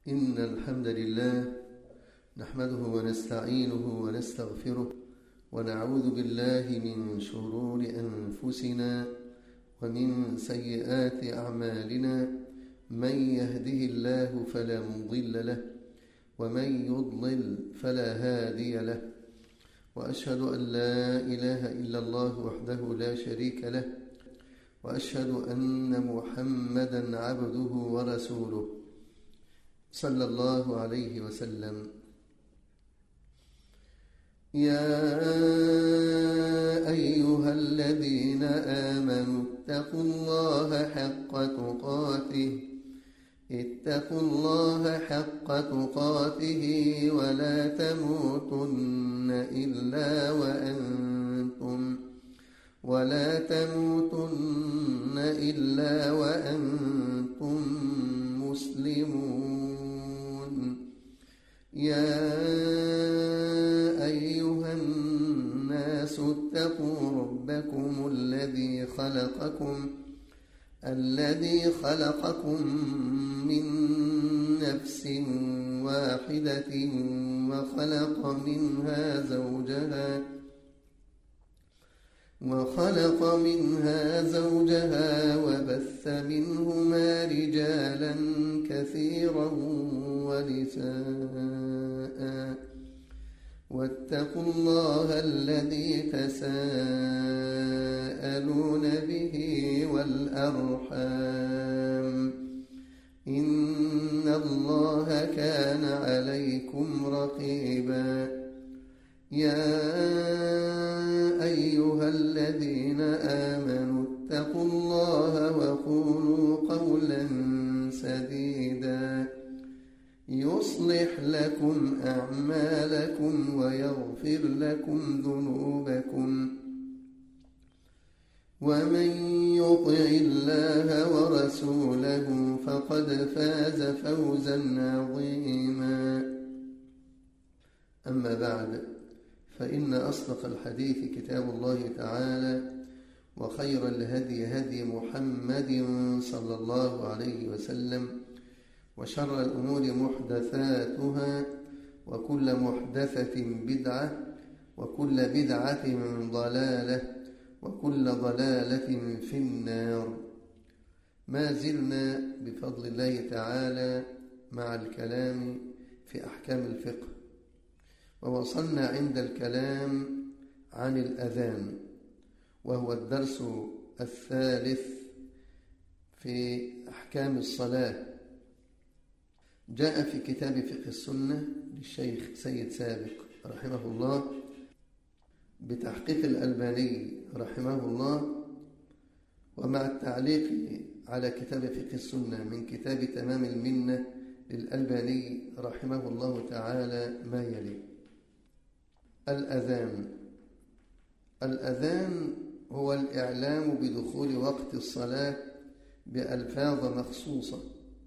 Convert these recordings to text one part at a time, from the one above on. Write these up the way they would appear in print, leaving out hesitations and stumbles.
إن الحمد لله نحمده ونستعينه ونستغفره ونعوذ بالله من شرور أنفسنا ومن سيئات أعمالنا. من يهده الله فلا مضل له ومن يضلل فلا هادي له، وأشهد أن لا إله إلا الله وحده لا شريك له، وأشهد أن محمدًا عبده ورسوله صلى الله عليه وسلم. يا أيها الذين آمنوا اتقوا الله حق تقاته ولا تموتن إلا وأنتم مسلمون. يا أيها الناس اتقوا ربكم الذي خلقكم من نفس واحدة وخلق منها زوجها وبث منهما رجالا كثيرا ونساء، واتقوا الله الذي تساءلون به والأرحام، إن الله كان عليكم رقيبا. يا أيها الذين آمنوا اتقوا الله وقولوا قولا سديدا يصلح لكم أعمالكم ويغفر لكم ذنوبكم، ومن يطع الله ورسوله فقد فاز فوزا عظيما. أما بعد، فإن أصدق الحديث كتاب الله تعالى، وخير الهدي هدي محمد صلى الله عليه وسلم، وشر الأمور محدثاتها، وكل محدثة بدعة، وكل بدعة ضلالة، وكل ضلالة في النار. ما زلنا بفضل الله تعالى مع الكلام في أحكام الفقه، ووصلنا عند الكلام عن الأذان، وهو الدرس الثالث في أحكام الصلاة. جاء في كتاب فقه السنة للشيخ سيد سابق رحمه الله بتحقيق الألباني رحمه الله، ومع التعليق على كتاب فقه السنة من كتاب تمام المنة للألباني رحمه الله تعالى ما يلي: الأذان هو الإعلام بدخول وقت الصلاة بألفاظ مخصوصة،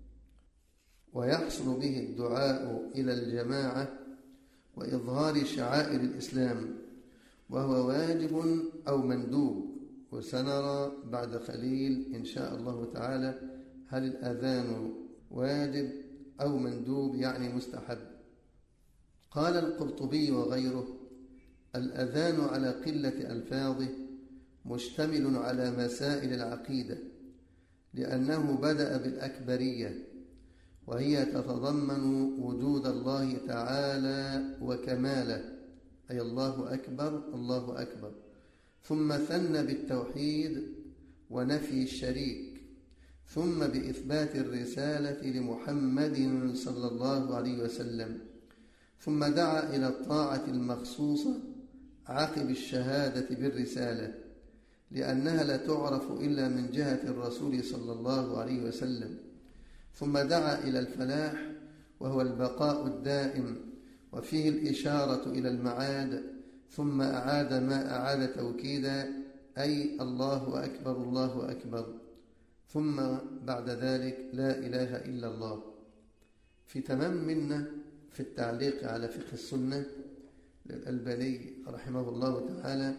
ويحصل به الدعاء إلى الجماعة وإظهار شعائر الإسلام، وهو واجب أو مندوب. وسنرى بعد قليل إن شاء الله تعالى هل الأذان واجب أو مندوب، يعني مستحب. قال القرطبي وغيره: الأذان على قلة ألفاظه مشتمل على مسائل العقيدة، لأنه بدأ بالأكبرية، وهي تتضمن وجود الله تعالى وكماله، أي الله أكبر الله أكبر، ثم ثنى بالتوحيد ونفي الشريك، ثم بإثبات الرسالة لمحمد صلى الله عليه وسلم، ثم دعا إلى الطاعة المخصوصة عقب الشهادة بالرسالة، لأنها لا تعرف إلا من جهة الرسول صلى الله عليه وسلم، ثم دعا إلى الفلاح وهو البقاء الدائم، وفيه الإشارة إلى المعاد، ثم أعاد ما أعاد توكيدا، أي الله أكبر الله أكبر، ثم بعد ذلك لا إله إلا الله. في تمام منة في التعليق على فقه السنة للألباني رحمه الله تعالى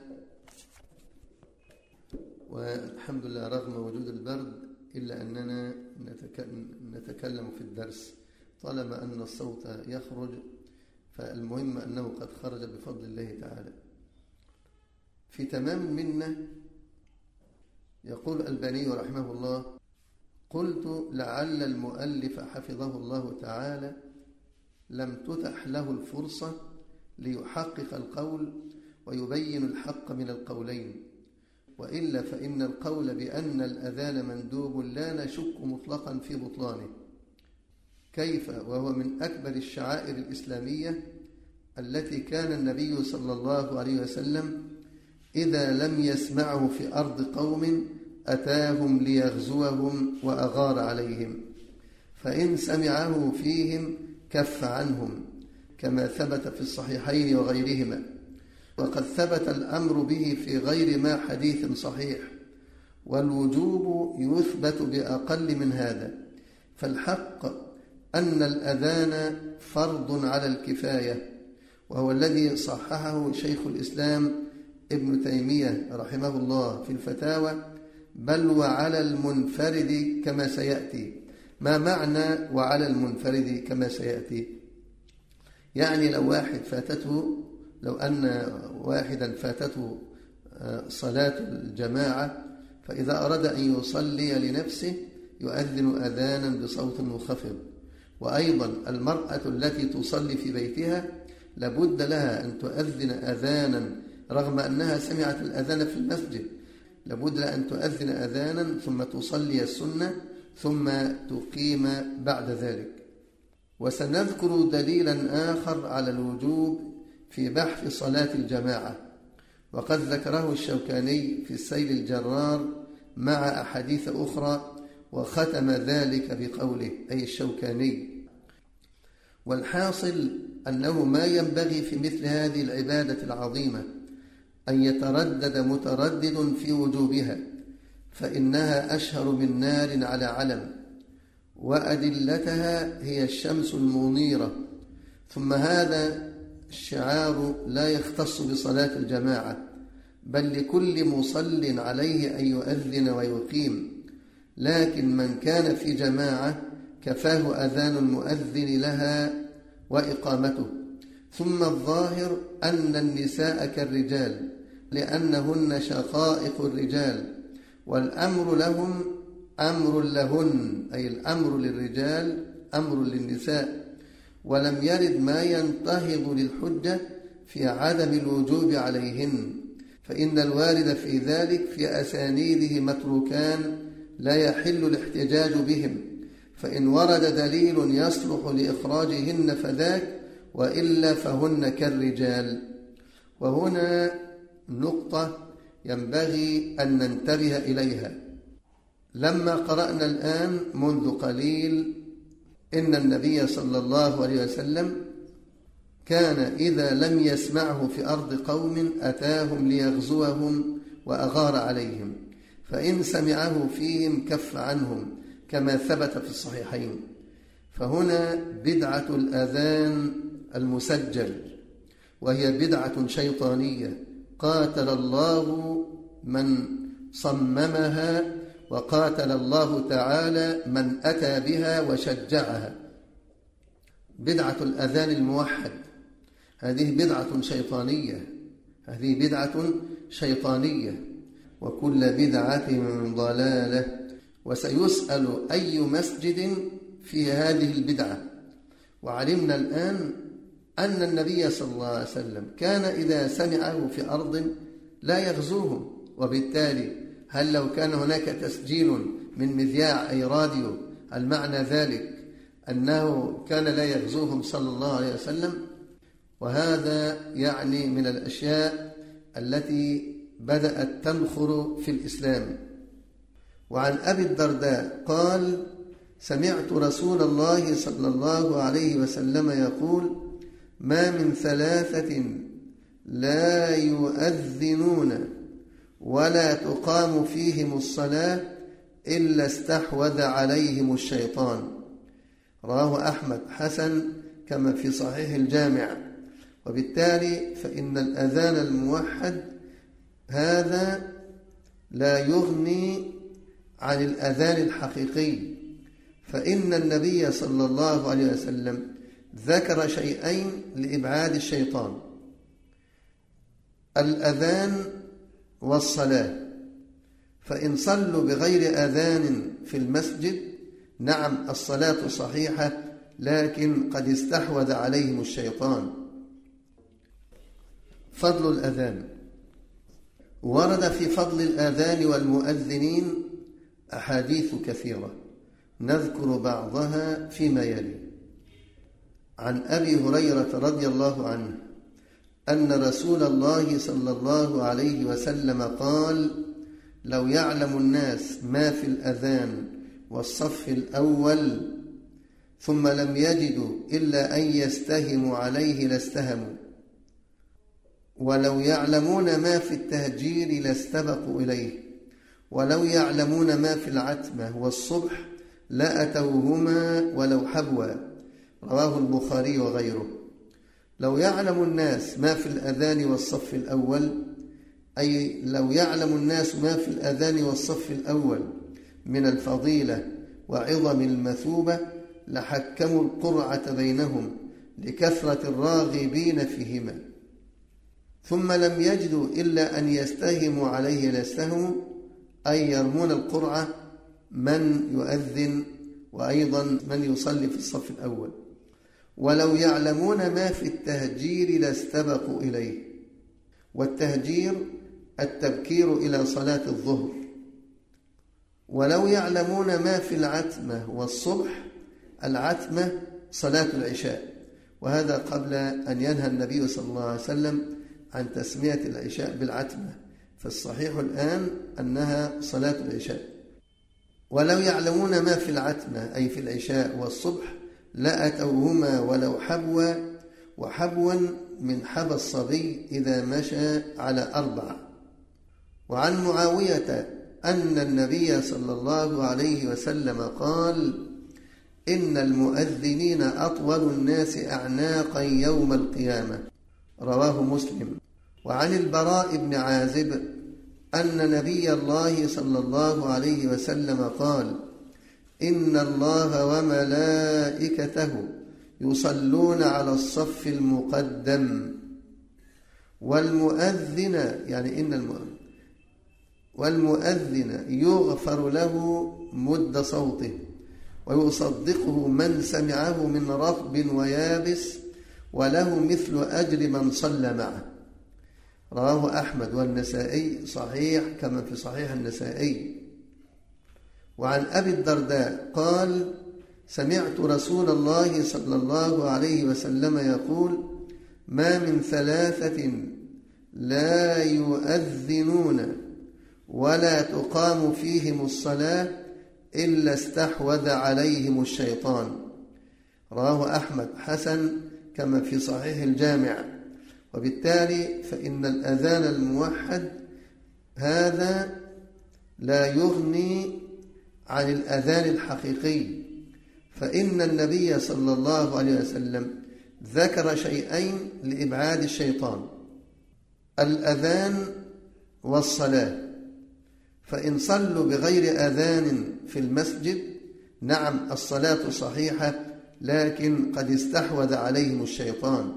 والحمد لله رغم وجود البرد إلا أننا نتكلم في الدرس. طالما أن الصوت يخرج فالمهم أنه قد خرج بفضل الله تعالى. في تمام المنة يقول الألباني رحمه الله: قلت لعل المؤلف حفظه الله تعالى لم تتح له الفرصة ليحقق القول ويبين الحق من القولين، وإلا فإن القول بأن الأذان مندوب لا نشك مطلقا في بطلانه. كيف وهو من أكبر الشعائر الإسلامية التي كان النبي صلى الله عليه وسلم إذا لم يسمعه في أرض قوم أتاهم ليغزوهم وأغار عليهم، فإن سمعه فيهم كف عنهم، كما ثبت في الصحيحين وغيرهما. وقد ثبت الأمر به في غير ما حديث صحيح، والوجوب يثبت بأقل من هذا. فالحق أن الأذان فرض على الكفاية، وهو الذي صححه شيخ الإسلام ابن تيمية رحمه الله في الفتاوى: بل وعلى المنفرد كما سيأتي. ما معنى وعلى المنفرد كما سيأتي؟ يعني لو أن واحدا فاتته صلاة الجماعة، فإذا أراد أن يصلي لنفسه يؤذن أذانا بصوت منخفض. وأيضا المرأة التي تصلي في بيتها لابد لها أن تؤذن أذانا رغم أنها سمعت الأذان في المسجد، لابد لها أن تؤذن أذانا ثم تصلي السنة ثم تقيم بعد ذلك. وسنذكر دليلا آخر على الوجوب في بحث صلاة الجماعة، وقد ذكره الشوكاني في السيل الجرار مع أحاديث أخرى، وختم ذلك بقوله أي الشوكاني: والحاصل أنه ما ينبغي في مثل هذه العبادة العظيمة أن يتردد متردد في وجوبها، فإنها أشهر من نار على علم، وأدلتها هي الشمس المنيرة. ثم هذا الشعار لا يختص بصلاة الجماعة، بل لكل مصل عليه أن يؤذن ويقيم، لكن من كان في جماعة كفاه أذان المؤذن لها وإقامته. ثم الظاهر أن النساء كالرجال لأنهن شقائق الرجال، والأمر لهم أمر لهن، أي الأمر للرجال أمر للنساء، ولم يرد ما ينتهض للحجة في عدم الوجوب عليهن، فإن الوارد في ذلك في أسانيده متروكان لا يحل الاحتجاج بهم، فإن ورد دليل يصلح لإخراجهن فذاك، وإلا فهن كالرجال. وهنا نقطة ينبغي أن ننتبه إليها. لما قرأنا الآن منذ قليل إن النبي صلى الله عليه وسلم كان إذا لم يسمعه في أرض قوم أتاهم ليغزوهم وأغار عليهم، فإن سمعه فيهم كف عنهم، كما ثبت في الصحيحين. فهنا بدعة الأذان المسجل، وهي بدعة شيطانية قاتل الله من صممها، وقاتل الله تعالى من أتى بها وشجعها. بدعة الأذان الموحد هذه بدعة شيطانية، وكل بدعة ضلالة. وسيسأل أي مسجد في هذه البدعة. وعلمنا الآن أن النبي صلى الله عليه وسلم كان إذا سمعه في أرض لا يغزوهم، وبالتالي هل لو كان هناك تسجيل من مذياع أي راديو المعنى ذلك أنه كان لا يغزوهم صلى الله عليه وسلم؟ وهذا يعني من الأشياء التي بدأت تنخر في الإسلام. وعن أبي الدرداء قال: سمعت رسول الله صلى الله عليه وسلم يقول: ما من ثلاثة لا يؤذنون ولا تقام فيهم الصلاة إلا استحوذ عليهم الشيطان. رواه أحمد حسن كما في صحيح الجامع. وبالتالي فإن الأذان الموحد هذا لا يغني عن الأذان الحقيقي، فإن النبي صلى الله عليه وسلم ذكر شيئين لإبعاد الشيطان: الأذان والصلاة. فإن صلوا بغير أذان في المسجد، نعم الصلاة صحيحة، لكن قد استحوذ عليهم الشيطان. فضل الأذان. ورد في فضل الآذان والمؤذنين أحاديث كثيرة، نذكر بعضها فيما يلي. عن أبي هريرة رضي الله عنه أن رسول الله صلى الله عليه وسلم قال: لو يعلم الناس ما في الأذان والصف الأول ثم لم يجدوا إلا أن يستهموا عليه لاستهموا، ولو يعلمون ما في التهجير لاستبقوا إليه، ولو يعلمون ما في العتمة والصبح لأتوهما ولو حبوا. رواه البخاري وغيره. لو يعلم الناس ما في الأذان والصف الأول، أي لو يعلم الناس ما في الأذان والصف الأول من الفضيلة وعظم المثوبة لحكموا القرعة بينهم لكثرة الراغبين فيهما، ثم لم يجدوا إلا أن يستهموا عليه لاستهموا، أي يرمون القرعة من يؤذن وأيضا من يصلي في الصف الأول. ولو يعلمون ما في التهجير لاستبقوا إليه. والتهجير التبكير إلى صلاة الظهر. ولو يعلمون ما في العتمة والصبح، العتمة صلاة العشاء، وهذا قبل أن ينهى النبي صلى الله عليه وسلم عن تسمية العشاء بالعتمة، فالصحيح الآن أنها صلاة العشاء. ولو يعلمون ما في العتمة أي في العشاء والصبح لأتوهما ولو حبوا، وحبوا من حبى الصبي إذا مشى على 4. وعن معاوية أن النبي صلى الله عليه وسلم قال: إن المؤذنين أطول الناس أعناقا يوم القيامة. رواه مسلم. وعن البراء بن عازب أن نبي الله صلى الله عليه وسلم قال: إن الله وملائكته يصلون على الصف المقدم، والمؤذن والمؤذن يغفر له مد صوته، ويصدقه من سمعه من رطب ويابس، وله مثل أجر من صلى معه. رواه أحمد والنسائي صحيح كما في صحيح النسائي. وعن أبي الدرداء قال: سمعت رسول الله صلى الله عليه وسلم يقول: ما من 3 لا يؤذنون ولا تقام فيهم الصلاة إلا استحوذ عليهم الشيطان. رواه أحمد حسن كما في صحيح الجامع. وبالتالي فإن الأذان الموحد هذا لا يغني عن الأذان الحقيقي، فإن النبي صلى الله عليه وسلم ذكر شيئين لإبعاد الشيطان: الأذان والصلاة. فإن صلوا بغير أذان في المسجد، نعم الصلاة صحيحة، لكن قد استحوذ عليهم الشيطان.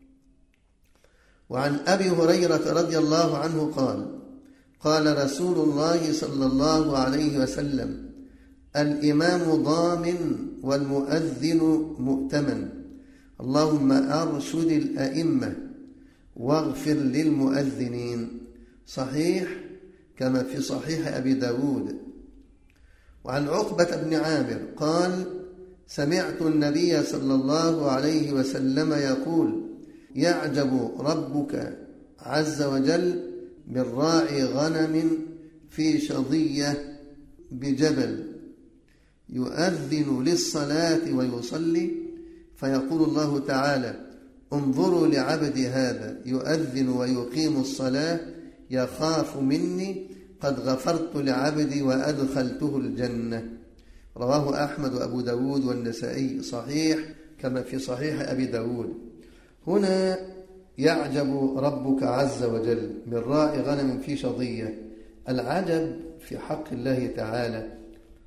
وعن أبي هريرة رضي الله عنه قال: قال رسول الله صلى الله عليه وسلم: الإمام ضامن والمؤذن مؤتمن، اللهم أرشد الأئمة واغفر للمؤذنين. صحيح كما في صحيح أبي داود. وعن عقبة بن عامر قال: سمعت النبي صلى الله عليه وسلم يقول: يعجب ربك عز وجل من راعي غنم في شظية بجبل يؤذن للصلاة ويصلي، فيقول الله تعالى: انظروا لعبدي هذا يؤذن ويقيم الصلاة يخاف مني، قد غفرت لعبدي وأدخلته الجنة. رواه أحمد وأبو داود والنسائي صحيح كما في صحيح أبي داود. هنا يعجب ربك عز وجل من راعي غنم في شظية. العجب في حق الله تعالى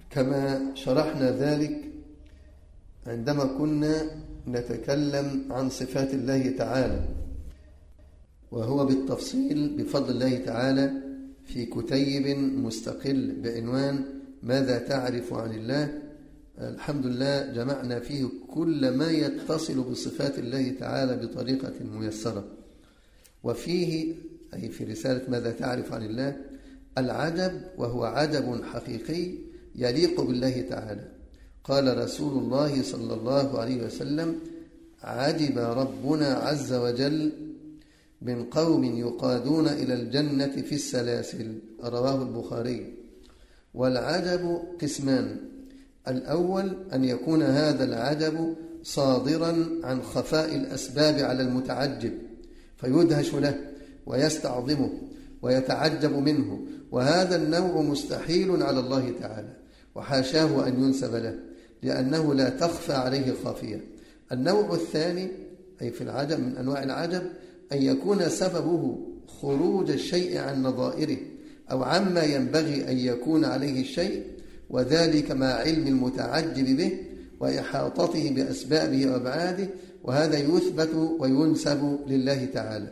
كما شرحنا ذلك عندما كنا نتكلم عن صفات الله تعالى، وهو بالتفصيل بفضل الله تعالى في كتيب مستقل بعنوان ماذا تعرف عن الله. الحمد لله جمعنا فيه كل ما يتصل بصفات الله تعالى بطريقة ميسرة. وفيه أي في رسالة ماذا تعرف عن الله العجب، وهو عجب حقيقي يليق بالله تعالى. قال رسول الله صلى الله عليه وسلم: عجب ربنا عز وجل من قوم يقادون إلى الجنة في السلاسل، رواه البخاري. والعجب قسمان: الأول أن يكون هذا العجب صادرا عن خفاء الأسباب على المتعجب فيدهش له ويستعظمه ويتعجب منه، وهذا النوع مستحيل على الله تعالى وحاشاه أن ينسب له، لأنه لا تخفى عليه خافية. النوع الثاني أي في العجب من أنواع العجب أن يكون سببه خروج الشيء عن نظائره أو عما ينبغي أن يكون عليه الشيء، وذلك مع علم المتعجب به وإحاطته بأسبابه وأبعاده، وهذا يثبت وينسب لله تعالى.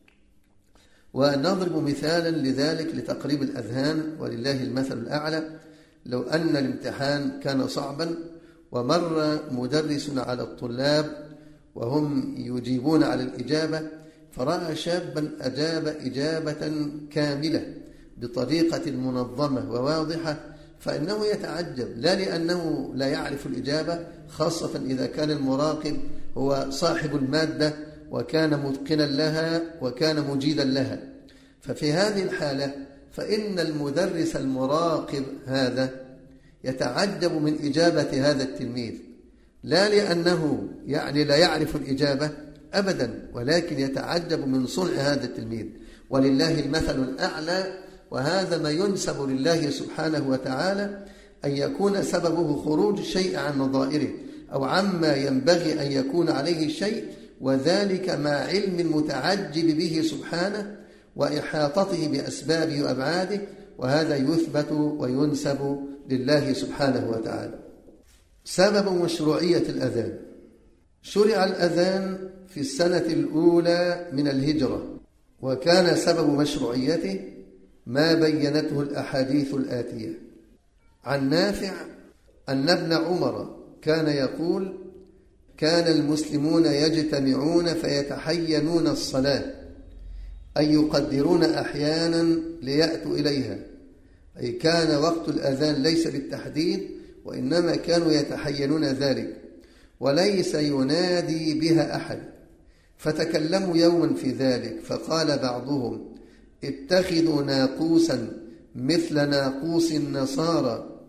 ونضرب مثالا لذلك لتقريب الأذهان ولله المثل الأعلى. لو أن الامتحان كان صعبا ومر مدرس على الطلاب وهم يجيبون على الإجابة، فرأى شابا أجاب إجابة كاملة بطريقة منظمة وواضحة، فإنه يتعجب، لا لأنه لا يعرف الإجابة، خاصة إذا كان المراقب هو صاحب المادة وكان متقنا لها وكان مجيدا لها. ففي هذه الحالة فإن المدرس المراقب هذا يتعجب من إجابة هذا التلميذ، لا لأنه يعني لا يعرف الإجابة أبدا، ولكن يتعجب من صنع هذا التلميذ. ولله المثل الأعلى، وهذا ما ينسب لله سبحانه وتعالى، أن يكون سببه خروج الشيء عن نظائره أو عما ينبغي أن يكون عليه الشيء، وذلك مع علم المتعجب به سبحانه وإحاطته بأسبابه وأبعاده، وهذا يثبت وينسب لله سبحانه وتعالى. سبب مشروعية الأذان: شرع الأذان في السنة الأولى من الهجرة، وكان سبب مشروعيته ما بينته الأحاديث الآتية. عن نافع أن ابن عمر كان يقول: كان المسلمون يجتمعون فيتحينون الصلاة، أي يقدرون أحيانا ليأتوا إليها، أي كان وقت الأذان ليس بالتحديد، وإنما كانوا يتحينون ذلك، وليس ينادي بها أحد. فتكلموا يوما في ذلك، فقال بعضهم: اتخذوا ناقوسا مثل ناقوس النصارى،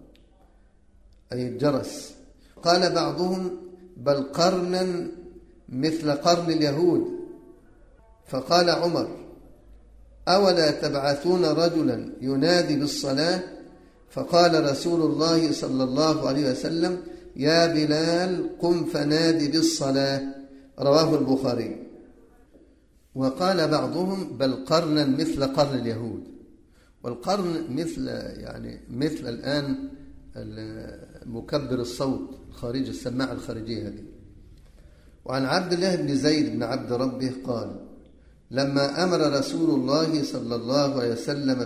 أي الجرس. قال بعضهم: بل قرنا مثل قرن اليهود. فقال عمر: أولا تبعثون رجلا ينادي بالصلاة؟ فقال رسول الله صلى الله عليه وسلم: يا بلال قم فنادي بالصلاة، رواه البخاري. وقال بعضهم: بل قرنا مثل قرن اليهود. والقرن مثل الآن مكبر الصوت الخارجي، السماعة الخارجية هذه. وعن عبد الله بن زيد بن عبد ربه قال: لما أمر رسول الله صلى الله عليه وسلم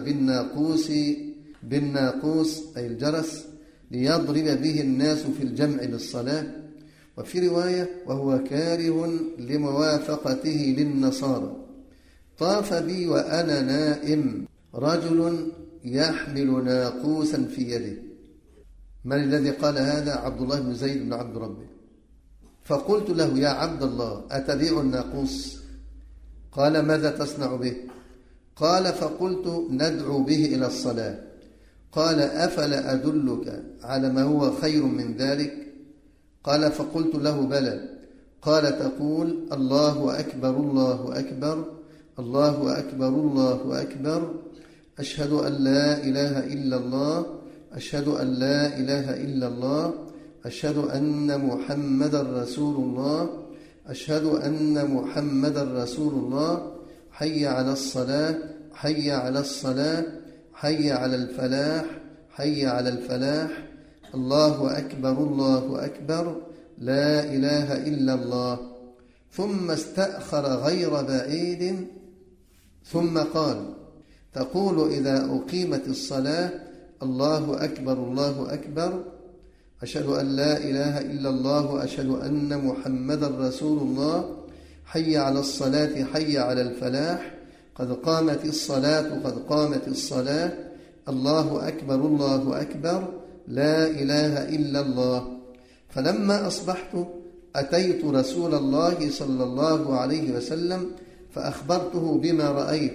بالناقوس أي الجرس ليضرب به الناس في الجمع للصلاة، وفي رواية: وهو كاره لموافقته للنصارى، طاف بي وأنا نائم رجل يحمل ناقوسا في يده. من الذي قال هذا؟ عبد الله بن زيد بن عبد ربه. فقلت له: يا عبد الله، أتبيع الناقوس؟ قال: ماذا تصنع به؟ قال: فقلت: ندعو به إلى الصلاة. قال: أفلا أدلك على ما هو خير من ذلك؟ قال: فقلت له: بلى. قال: تقول: الله أكبر الله أكبر الله أكبر الله أكبر، أشهد أن لا إله إلا الله، أشهد أن لا إله إلا الله، أشهد أن محمدا رسول الله، أشهد أن محمدا رسول الله، حي على الصلاة، حي على الصلاة، حي على الفلاح، حي على الفلاح، الله أكبر الله أكبر لا إله إلا الله، ثم استأخر غير بعيد ثم قال: تقول إذا أقيمت الصلاة: الله أكبر الله أكبر، أشهد أن لا إله إلا الله وأشهد أن محمدا رسول الله، حي على الصلاة حي على الفلاح، قد قامت الصلاة قد قامت الصلاة، الله أكبر الله أكبر لا إله إلا الله. فلما أصبحت أتيت رسول الله صلى الله عليه وسلم فأخبرته بما رأيت،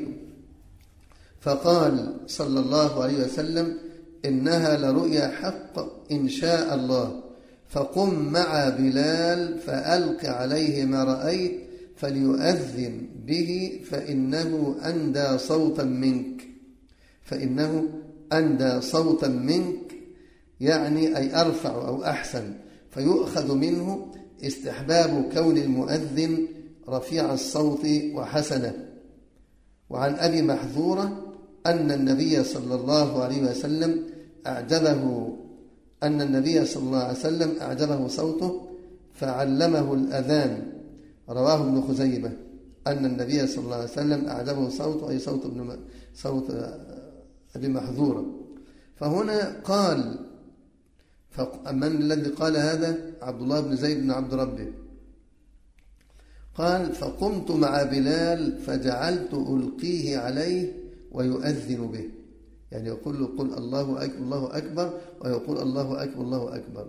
فقال صلى الله عليه وسلم: إنها لرؤيا حق إن شاء الله، فقم مع بلال فألق عليه ما رأيت فليؤذن به فإنه أندى صوتا منك، فإنه أندى صوتا منك، يعني أي أرفع أو أحسن، فيؤخذ منه استحباب كون المؤذن رفيع الصوت وحسنه. وعن أبي محذورة أن النبي صلى الله عليه وسلم أعجبه صوته فعلمه الأذان، رواه ابن خزيمة. أن النبي صلى الله عليه وسلم أعجبه صوته، أي صوت أبي محذورة. فهنا قال، من الذي قال هذا؟ عبد الله بن زيد بن عبد ربه. قال: فقمت مع بلال فجعلت ألقيه عليه ويؤذن به، يعني يقول له: قل الله أكبر الله أكبر، ويقول الله أكبر الله أكبر.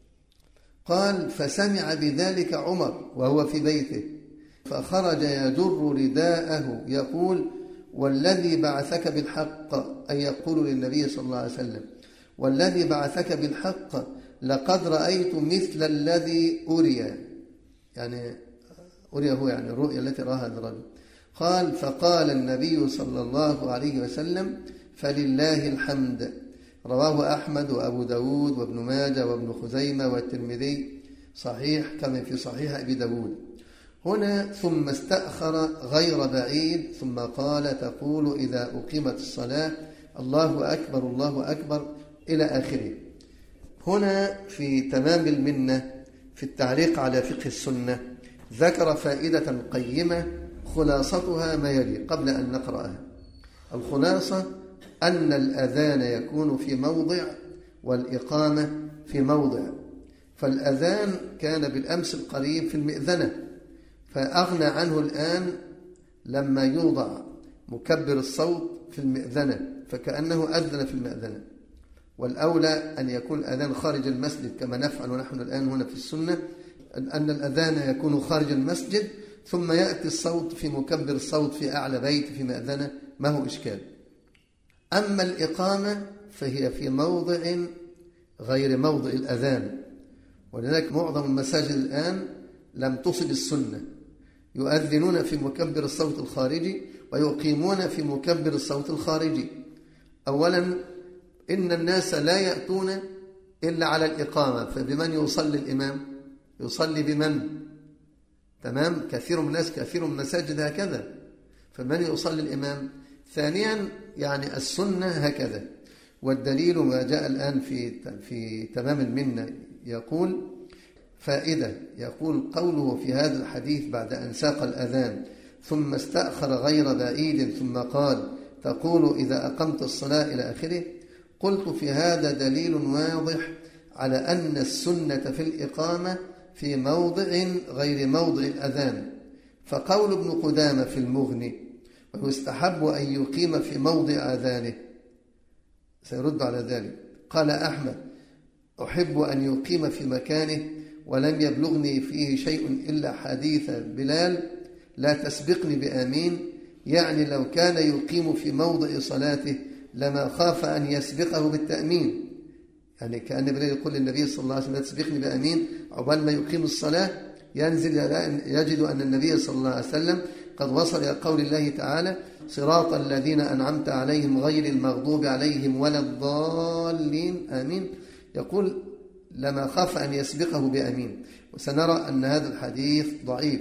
قال: فسمع بذلك عمر وهو في بيته، فخرج يجر رداءه يقول: والذي بعثك بالحق، أي يقول للنبي صلى الله عليه وسلم: والذي بعثك بالحق لقد رأيت مثل الذي أري، يعني أري هو يعني الرؤيا التي رآها الرجل. قال: فقال النبي صلى الله عليه وسلم: فلله الحمد. رواه أحمد وأبو داود وابن ماجه وابن خزيمة والترمذي، صحيح كما في صحيح أبي داود. هنا ثم استأخر غير بعيد ثم قال: تقول إذا أقيمت الصلاة: الله أكبر الله أكبر، إلى آخره. هنا في تمام المنة في التعليق على فقه السنة ذكر فائدة قيمة خلاصتها ما يلي قبل أن نقرأها. الخلاصة أن الأذان يكون في موضع والإقامة في موضع، فالأذان كان بالأمس القريب في المئذنة، فأغنى عنه الآن لما يوضع مكبر الصوت في المئذنة، فكأنه أذن في المئذنة. والأولى أن يكون الأذان خارج المسجد كما نفعل نحن الآن هنا في السنة، أن الأذان يكون خارج المسجد ثم يأتي الصوت في مكبر الصوت في أعلى بيت في مأذنة، ما هو إشكال. أما الإقامة فهي في موضع غير موضع الأذان، ولذلك معظم المساجد الآن لم تصل السنة، يؤذنون في مكبر الصوت الخارجي ويقيمون في مكبر الصوت الخارجي. أولا إن الناس لا يأتون إلا على الإقامة، فبمن يصلي الإمام؟ يصلي بمن؟ تمام، كثير من الناس كثير من المساجد هكذا، فمن يصلي الإمام؟ ثانيا يعني السنة هكذا. والدليل ما جاء الآن في تمام المنة يقول فائدة، يقول قوله في هذا الحديث بعد أن ساق الأذان: ثم استأخر غير بعيد ثم قال: تقول إذا أقمت الصلاة إلى آخره. قلت: في هذا دليل واضح على أن السنة في الإقامة في موضع غير موضع الأذان. فقول ابن قدامة في المغني: ويستحب أن يقيم في موضع أذانه، سيرد على ذلك. قال أحمد: أحب أن يقيم في مكانه، ولم يبلغني فيه شيء إلا حديث بلال: لا تسبقني بآمين، يعني لو كان يقيم في موضع صلاته لما خاف أن يسبقه بالتأمين، يعني كأن بلال يقول للنبي صلى الله عليه وسلم: لا تسبقني بآمين، عقبال ما يقيم الصلاة ينزل يجد أن النبي صلى الله عليه وسلم قد وصل إلى قول الله تعالى: صراط الذين أنعمت عليهم غير المغضوب عليهم ولا الضالين آمين، يقول لما خاف أن يسبقه بآمين. وسنرى أن هذا الحديث ضعيف،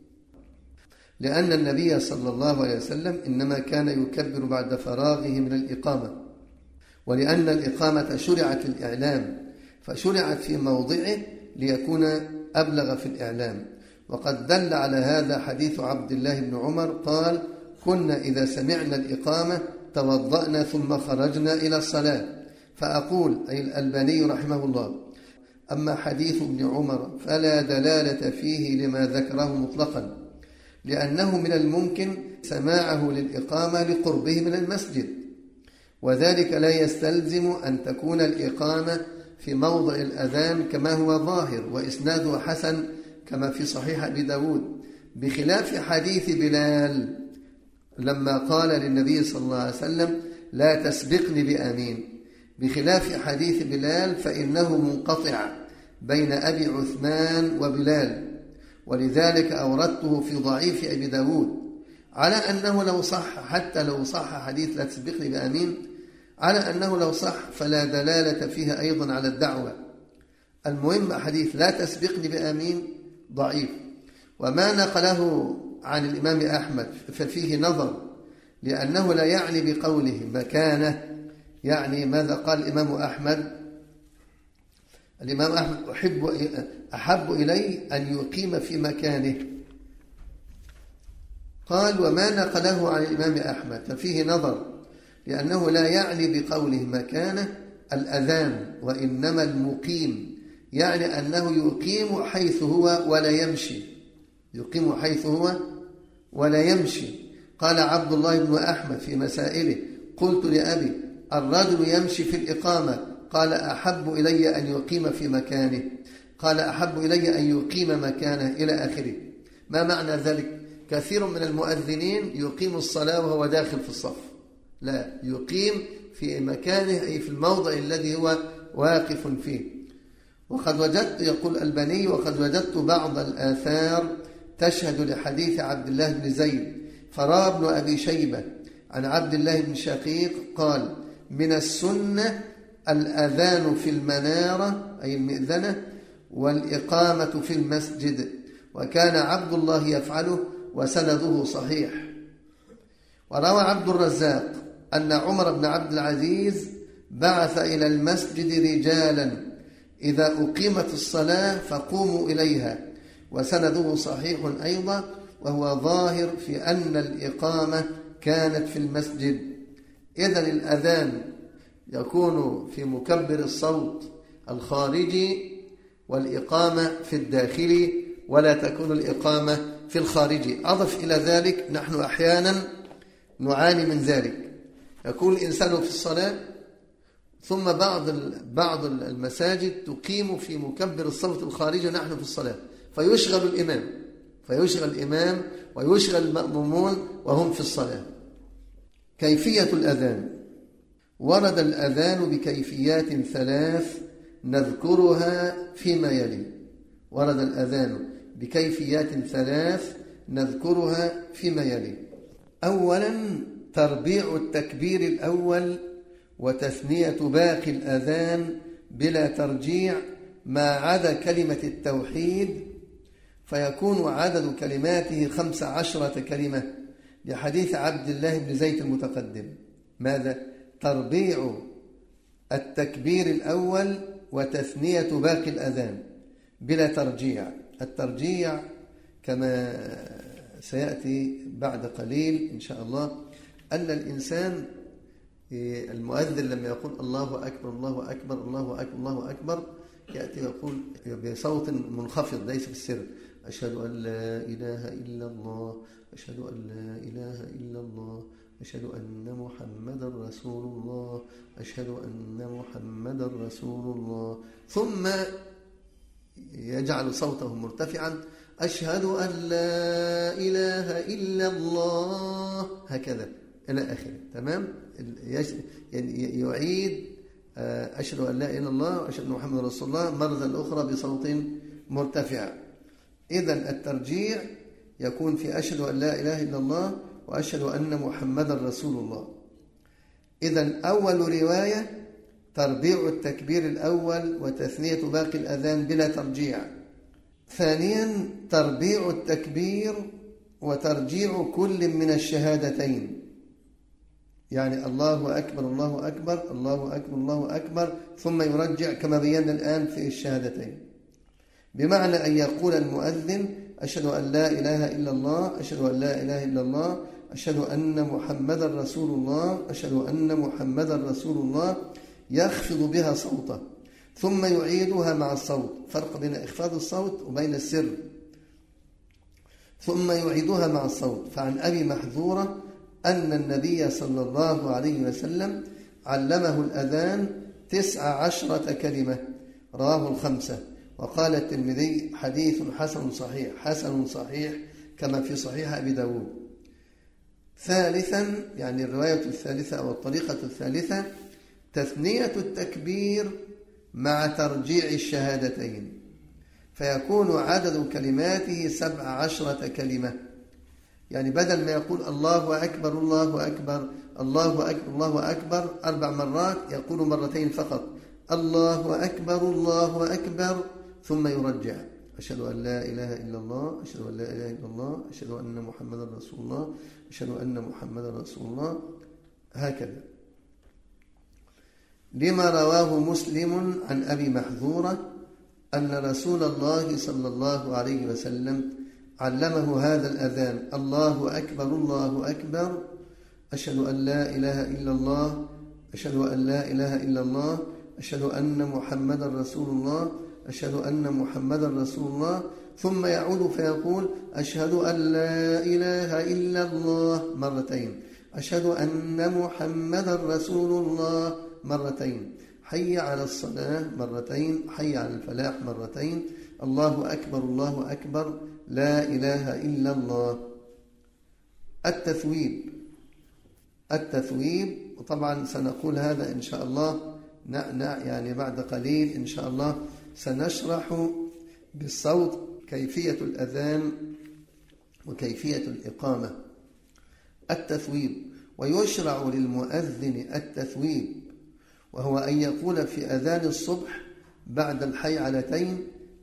لأن النبي صلى الله عليه وسلم إنما كان يكبر بعد فراغه من الإقامة، ولأن الإقامة شرعت للإعلام، فشرعت في موضعه ليكون أبلغ في الإعلام. وقد دل على هذا حديث عبد الله بن عمر قال: كنا إذا سمعنا الإقامة توضأنا ثم خرجنا إلى الصلاة. فأقول أي الألباني رحمه الله: أما حديث ابن عمر فلا دلالة فيه لما ذكره مطلقا، لأنه من الممكن سماعه للإقامة لقربه من المسجد، وذلك لا يستلزم أن تكون الإقامة في موضع الأذان كما هو ظاهر وإسناده حسن كما في صحيح أبي داود، بخلاف حديث بلال لما قال للنبي صلى الله عليه وسلم: لا تسبقني بآمين. بخلاف حديث بلال فإنه منقطع بين أبي عثمان وبلال، ولذلك أوردته في ضعيف أبي داود، على أنه لو صح، حتى لو صح حديث لا تسبقني بآمين، على أنه لو صح فلا دلالة فيها أيضا على الدعوة. المهم حديث لا تسبقني بآمين ضعيف. وما نقله عن الإمام أحمد ففيه نظر، لأنه لا يعني بقوله مكانه. يعني ماذا قال الإمام أحمد؟ الإمام أحمد أحب إلي أن يقيم في مكانه. قال: وما نقله عن الإمام أحمد ففيه نظر، لأنه لا يعني بقوله مكانه الأذان، وإنما المقيم، يعني أنه يقيم حيث هو ولا يمشي، يقيم حيث هو ولا يمشي. قال عبد الله بن أحمد في مسائله: قلت لأبي: الرجل يمشي في الإقامة؟ قال: أحب إلي أن يقيم في مكانه. قال: أحب إلي أن يقيم مكانه، إلى آخره. ما معنى ذلك؟ كثير من المؤذنين يقيم الصلاة وهو داخل في الصف، لا، يقيم في مكانه، أي في الموضع الذي هو واقف فيه. وقد وجدت، يقول الألباني، وقد وجدت بعض الآثار تشهد لحديث عبد الله بن زيد. فروى ابن أبي شيبة عن عبد الله بن شقيق قال: من السنة الأذان في المنارة أي المئذنة، والإقامة في المسجد، وكان عبد الله يفعله، وسنده صحيح. وروى عبد الرزاق أن عمر بن عبد العزيز بعث إلى المسجد رجالا: إذا أقيمت الصلاة فقوموا إليها، وسنده صحيح أيضا، وهو ظاهر في أن الإقامة كانت في المسجد. إذن الأذان يكون في مكبر الصوت الخارجي، والإقامة في الداخلي، ولا تكون الإقامة في الخارجي. أضف إلى ذلك نحن أحيانا نعاني من ذلك، يكون الإنسان في الصلاة ثم بعض المساجد تقيم في مكبر الصوت الخارجي ونحن في الصلاة، فيشغل الإمام ويشغل المأمومون وهم في الصلاة. كيفية الأذان: ورد الأذان بكيفيات 3 نذكرها فيما يلي. ورد الأذان بكيفيات 3 نذكرها فيما يلي. أولا: تربيع التكبير الأول وتثنية باقي الأذان بلا ترجيع ما عدا كلمة التوحيد، فيكون عدد كلماته 15 كلمة، لحديث عبد الله بن زيد المتقدم. ماذا؟ تربيع التكبير الأول وتثنية باقي الأذان بلا ترجيع. الترجيع كما سيأتي بعد قليل إن شاء الله، أن الإنسان المؤذن لما يقول الله أكبر الله أكبر الله أكبر الله أكبر، يأتي يقول بصوت منخفض ليس في السر: أشهد أن لا إله إلا الله، أشهد أن لا إله إلا الله، أشهد أن محمدا رسول الله، أشهد أن محمدا رسول الله. ثم يجعل صوته مرتفعا: أشهد أن لا إله إلا الله، هكذا إلى آخره. تمام؟ يعيد أشهد أن لا إله إلا الله وأشهد أن محمدا رسول الله مرة أخرى بصوت مرتفع. إذن الترجيع يكون في أشهد أن لا إله إلا الله وأشهد أن محمدا رسول الله. إذن أول رواية تربيع التكبير الأول وتثنية باقي الأذان بلا ترجيع. ثانيا: تربيع التكبير وترجيع كل من الشهادتين، يعني الله أكبر الله أكبر الله أكبر الله أكبر، ثم يرجع كما بينا الآن في الشهادتين، بمعنى أن يقول المؤذن أشهد أن لا إله إلا الله، أشهد أن لا إله إلا الله، أشهد أن محمدا رسول الله، أشهد أن محمدا رسول الله، يخفض بها صوته ثم يعيدها مع الصوت، فرق بين إخفاض الصوت وبين السر، ثم يعيدها مع الصوت. فعن أبي محذورة أن النبي صلى الله عليه وسلم علمه الأذان 19 كلمة، رواه الخمسة. وقال الترمذي حديث حسن صحيح، حسن صحيح كما في صحيح أبي داود. ثالثا، يعني الرواية الثالثة أو الطريقة الثالثة، تثنية التكبير مع ترجيع الشهادتين، فيكون عدد كلماته 17 كلمة. يعني بدل ما يقول الله أكبر الله أكبر الله أكبر الله أكبر 4 مرات، يقول مرتين فقط، الله أكبر الله أكبر، ثم يرجع أشهد أن لا إله إلا الله، أشهد أن لا إله إلا الله، أشهد أن محمدا رسول الله، أشهد أن محمدا رسول الله، هكذا. لما رواه مسلم عن أبي محذورة أن رسول الله صلى الله عليه وسلم علمه هذا الأذان: الله أكبر الله أكبر، أشهد أن لا إله إلا الله، أشهد أن لا إله إلا الله، أشهد أن محمدا رسول الله، أشهد أن محمدا رسول الله، ثم يعود فيقول أشهد أن لا إله إلا الله مرتين، أشهد أن محمدا رسول الله مرتين، حي على الصلاة مرتين، حي على الفلاح مرتين، الله أكبر الله أكبر، لا إله إلا الله. التثويب وطبعا سنقول هذا إن شاء الله، يعني بعد قليل إن شاء الله سنشرح بالصوت كيفية الأذان وكيفية الإقامة. التثويب، ويشرع للمؤذن التثويب، وهو أن يقول في أذان الصبح بعد الحيعلتين،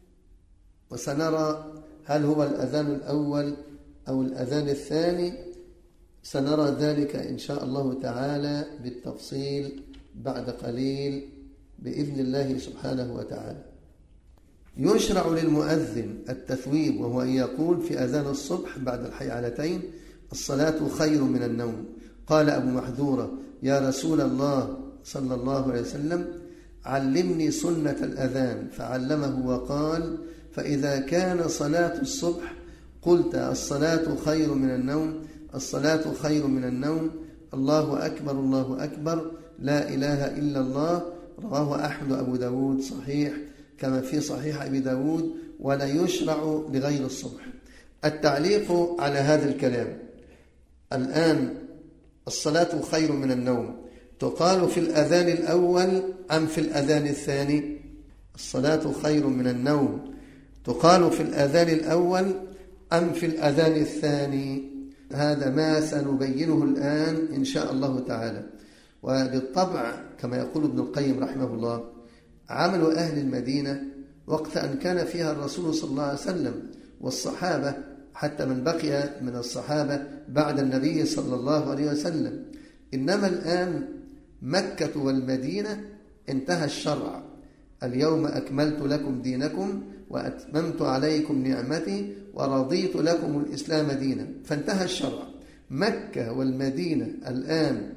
وسنرى هل هو الأذان الأول أو الأذان الثاني، سنرى ذلك إن شاء الله تعالى بالتفصيل بعد قليل بإذن الله سبحانه وتعالى. يشرع للمؤذن التثويب، وهو أن يقول في أذان الصبح بعد الحيعلتين: الصلاة خير من النوم. قال أبو محذورة: يا رسول الله صلى الله عليه وسلم علمني سنة الأذان، فعلمه وقال: فإذا كان صلاة الصبح قلت الصلاة خير من النوم، الصلاة خير من النوم، الله أكبر الله أكبر، لا إله إلا الله. رواه أحمد أبو داود صحيح كما في صحيح أبي داود، ولا يشرع لغير الصبح. التعليق على هذا الكلام: الآن الصلاة خير من النوم تقال في الأذان الأول أم في الأذان الثاني؟ الصلاة خير من النوم تقال في الأذان الأول أم في الأذان الثاني؟ هذا ما سنبينه الآن إن شاء الله تعالى. وبالطبع كما يقول ابن القيم رحمه الله: عمل أهل المدينة وقت أن كان فيها الرسول صلى الله عليه وسلم والصحابة، حتى من بقي من الصحابة بعد النبي صلى الله عليه وسلم. إنما الآن مكة والمدينة انتهى الشرع: اليوم أكملت لكم دينكم وأتممت عليكم نعمتي ورضيت لكم الإسلام دينا، فانتهى الشرع. مكة والمدينة الآن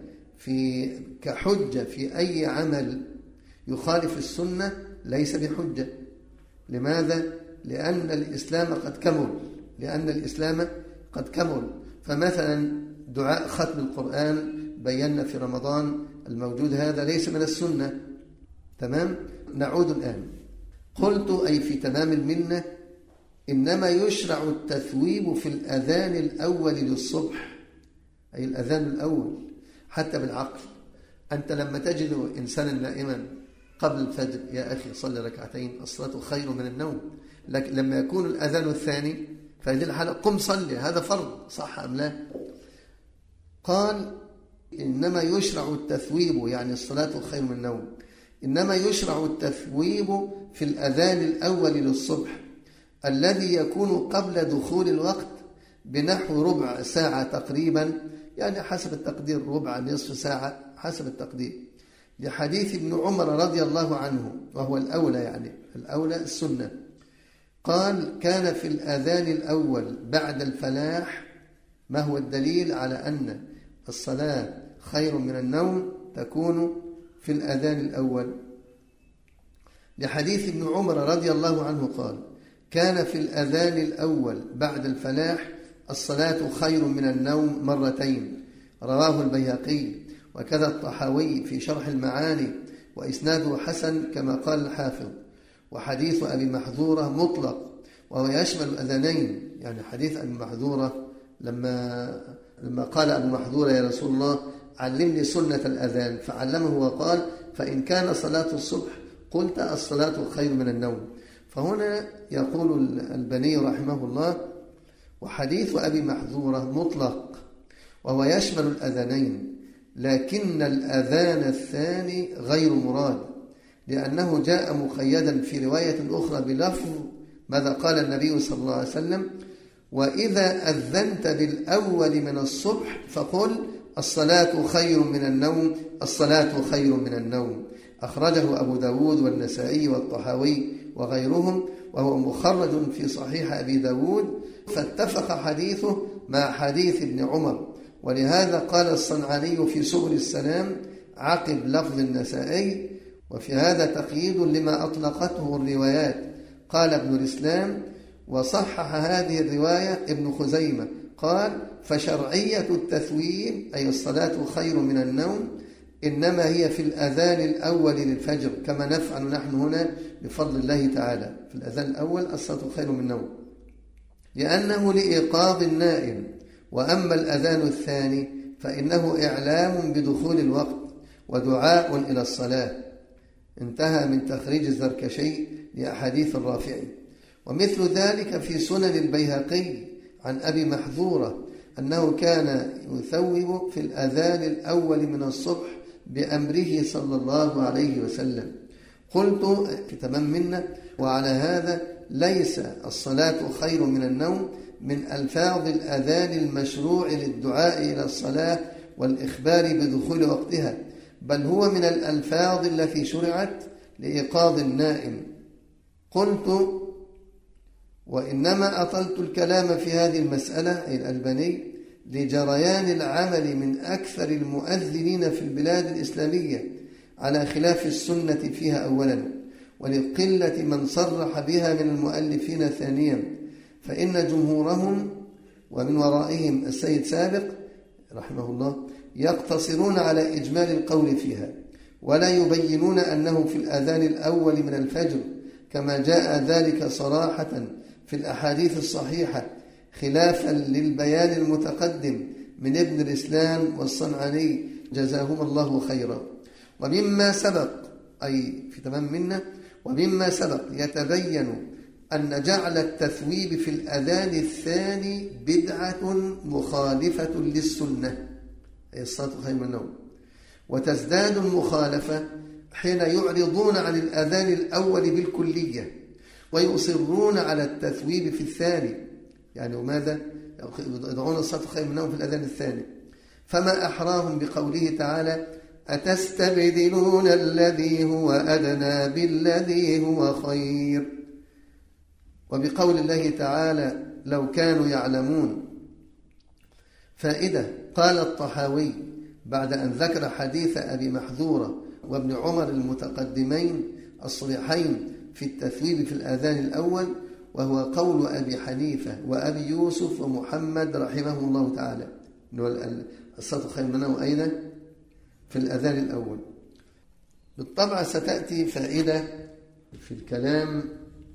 كحجة في أي عمل يخالف السنة ليس بحجة. لماذا؟ لأن الإسلام قد كمل. فمثلا دعاء ختم القرآن بينا في رمضان الموجود هذا ليس من السنة. تمام؟ نعود الآن. قلت أي في تمام المنة: إنما يشرع التثويب في الأذان الأول للصبح، أي الأذان الأول. حتى بالعقل، أنت لما تجد إنسانا نائما قبل الفجر: يا أخي صلي ركعتين، الصلاة خير من النوم. لكن لما يكون الأذان الثاني فهذه الحالة قم صلي، هذا فرض، صح أم لا؟ قال: إنما يشرع التثويب، يعني الصلاة خير من النوم، إنما يشرع التثويب في الأذان الأول للصبح الذي يكون قبل دخول الوقت بنحو ربع ساعة تقريبا، يعني حسب التقدير ربع نصف ساعة حسب التقدير، لحديث ابن عمر رضي الله عنه، وهو الأولى، يعني الأولى السنة. قال: كان في الأذان الأول بعد الفلاح. ما هو الدليل على أن الصلاة خير من النوم؟ تكون في الأذان الأول. لحديث ابن عمر رضي الله عنه قال: كان في الأذان الأول بعد الفلاح الصلاة خير من النوم مرتين. رواه البيهقي وكذا الطحاوي في شرح المعاني، وإسناده حسن كما قال الحافظ. وحديث أبي محذورة مطلق، وهو يشمل الأذانين. يعني حديث أبي محذورة لما قال أبو محذورة: يا رسول الله علمني سنة الأذان، فعلمه وقال: فإن كان صلاة الصبح قلت الصلاة خير من النوم. فهنا يقول البني رحمه الله: وحديث أبي محذورة مطلق، وهو يشمل الأذانين، لكن الأذان الثاني غير مراد، لأنه جاء مقيدا في رواية أخرى بلفظ ماذا قال النبي صلى الله عليه وسلم: وإذا أذنت بالأول من الصبح فقل الصلاة خير من النوم، الصلاة خير من النوم. أخرجه أبو داود والنسائي والطحاوي وغيرهم، وهو مخرج في صحيح أبي داود، فاتفق حديثه مع حديث ابن عمر. ولهذا قال الصنعاني في سبل السلام عقب لفظ النسائي: وفي هذا تقييد لما أطلقته الروايات. قال ابن الإسلام: وصحح هذه الرواية ابن خزيمة، قال: فشرعية التثويب أي الصلاة خير من النوم إنما هي في الأذان الأول للفجر، كما نفعل نحن هنا بفضل الله تعالى. في الأذان الأول الصلاة خير من النوم، لأنه لإيقاظ النائم. وأما الأذان الثاني فإنه إعلام بدخول الوقت ودعاء إلى الصلاة. انتهى من تخريج الزركشي لأحاديث الرافعي. ومثل ذلك في سنن البيهقي عن أبي محذورة أنه كان يثوب في الأذان الأول من الصبح بأمره صلى الله عليه وسلم. قلت في تمام منه: وعلى هذا ليس الصلاة خير من النوم من ألفاظ الأذان المشروع للدعاء إلى الصلاة والإخبار بدخول وقتها، بل هو من الألفاظ التي شرعت لإيقاظ النائم. قلت: وإنما أطلت الكلام في هذه المسألة أي الألباني لجريان العمل من أكثر المؤذنين في البلاد الإسلامية على خلاف السنة فيها أولا، ولقلة من صرح بها من المؤلفين ثانيا، فإن جمهورهم ومن ورائهم السيد سابق رحمه الله يقتصرون على إجمال القول فيها، ولا يبينون أنه في الأذان الأول من الفجر، كما جاء ذلك صراحة في الأحاديث الصحيحة، خلافا للبيان المتقدم من ابن الإسلام والصنعاني جزاهم الله خيرا. ومما سبق أي في تمام منه، ومما سبق يتبين أن جعل التثويب في الأذان الثاني بدعة مخالفة للسنة أي الصلاة خير من النوم، وتزداد المخالفة حين يعرضون عن الأذان الأول بالكلية ويصرون على التثويب في الثاني. يعني وماذا؟ يضعون الصلاة خير من النوم في الأذان الثاني. فما أحراهم بقوله تعالى: أتستبدلون الذي هو أدنى بالذي هو خير، وبقول الله تعالى: لو كانوا يعلمون. فائدة: قال الطحاوي بعد أن ذكر حديث أبي محذورة وابن عمر المتقدمين الصريحين في التثويب في الأذان الأول، وهو قول أبي حنيفة وأبي يوسف ومحمد رحمه الله تعالى، الصلاة خير من النوم أين؟ في الأذان الأول. بالطبع ستأتي فائدة في الكلام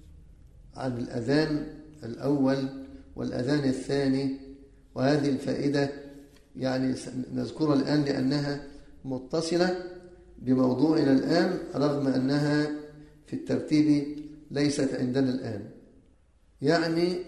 عن الأذان الأول والأذان الثاني، وهذه الفائدة يعني نذكرها الآن لأنها متصلة بموضوعنا الآن، رغم أنها في الترتيب ليست عندنا الآن. يعني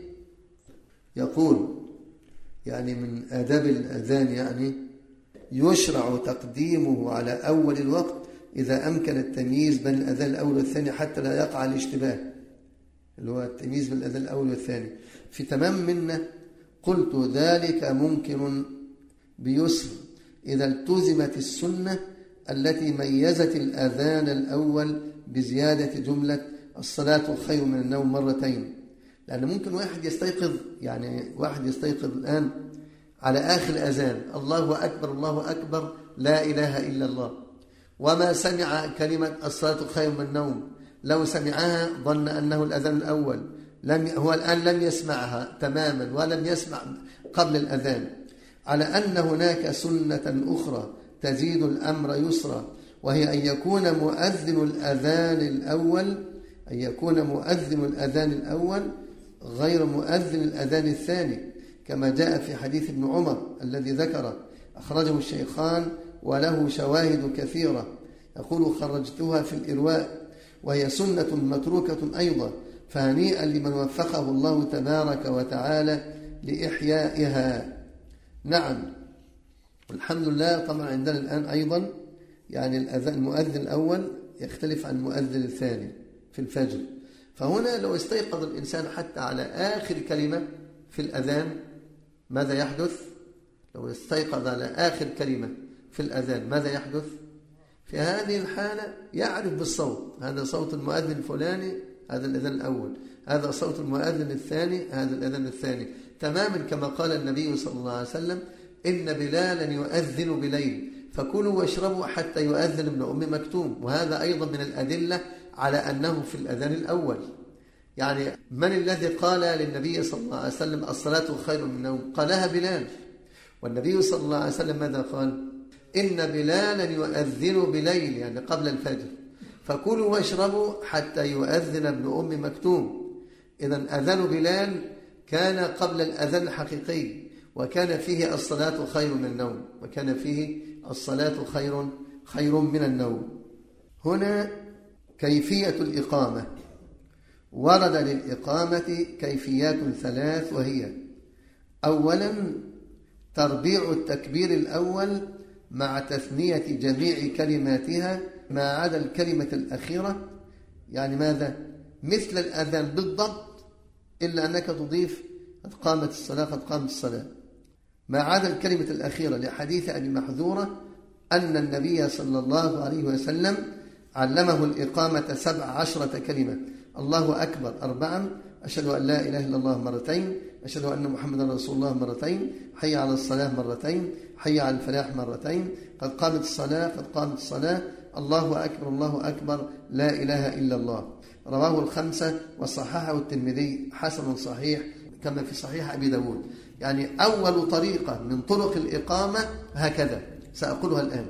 يقول يعني من آداب الأذان يعني يشرع تقديمه على أول الوقت إذا أمكن التمييز بين الأذان الأول والثاني حتى لا يقع الاشتباه، اللي هو التمييز بين الأذان الأول والثاني. في تمام منه قلت: ذلك ممكن بيسر إذا التزمت السنة التي ميزت الأذان الأول بزيادة جملة الصلاة خير من النوم مرتين. لأن ممكن واحد يستيقظ، يعني واحد يستيقظ الآن على آخر أذان الله أكبر الله أكبر لا إله إلا الله، وما سمع كلمة الصلاة خير من النوم، لو سمعها ظن أنه الأذان الأول، هو الآن لم يسمعها تماما ولم يسمع قبل الأذان، على أن هناك سنة أخرى تزيد الأمر يسرا، وهي أن يكون مؤذن الأذان الأول غير مؤذن الأذان الثاني، كما جاء في حديث ابن عمر الذي ذكره أخرجه الشيخان وله شواهد كثيرة، يقول خرجتها في الإرواء، وهي سنة متروكة أيضا، فهنيئا لمن وفقه الله تبارك وتعالى لإحيائها. نعم، والحمد لله. طبعا عندنا الآن أيضا يعني المؤذن الأول يختلف عن المؤذن الثاني في الفجر، فهنا لو استيقظ الإنسان حتى على آخر كلمة في الأذان ماذا يحدث؟ لو استيقظ على آخر كلمة في الأذان ماذا يحدث؟ في هذه الحالة يعرف بالصوت، هذا صوت المؤذن الفلاني هذا الأذان الأول، هذا صوت المؤذن الثاني هذا الأذان الثاني، تماما كما قال النبي صلى الله عليه وسلم إن بلالا يؤذن بليل فكلوا واشربوا حتى يؤذن ابن أم مكتوم. وهذا أيضا من الأدلة على أنه في الأذان الأول. يعني من الذي قال للنبي صلى الله عليه وسلم الصلاة خير من النوم؟ قالها بلال، والنبي صلى الله عليه وسلم ماذا قال؟ إن بلالا يؤذن بليل، يعني قبل الفجر، فكلوا واشربوا حتى يؤذن ابن أم مكتوم. إذن أذان بلال كان قبل الأذان الحقيقي، وكان فيه الصلاة خير من النوم، وكان فيه الصلاة خير من النوم. هنا كيفية الإقامة. ورد للإقامة كيفيات ثلاث، وهي: أولا تربيع التكبير الأول مع تثنية جميع كلماتها ما عدا الكلمة الأخيرة، يعني ماذا؟ مثل الأذان بالضبط، إلا أنك تضيف قد قامت الصلاة قد قامت الصلاة، ما عدا الكلمة الأخيرة، لحديث أبي محذورة أن النبي صلى الله عليه وسلم علمه الإقامة 17 كلمة: الله أكبر 4، أشهد أن لا إله إلا الله 2، أشهد أن محمدا رسول الله 2، حي على الصلاة 2، حي على الفلاح 2، قد قامت الصلاة قد قامت الصلاة، الله أكبر لا إله إلا الله. رواه الخمسة وصححه الترمذي حسن صحيح كما في صحيح أبي داود. يعني أول طريقة من طرق الإقامة هكذا، سأقولها الآن: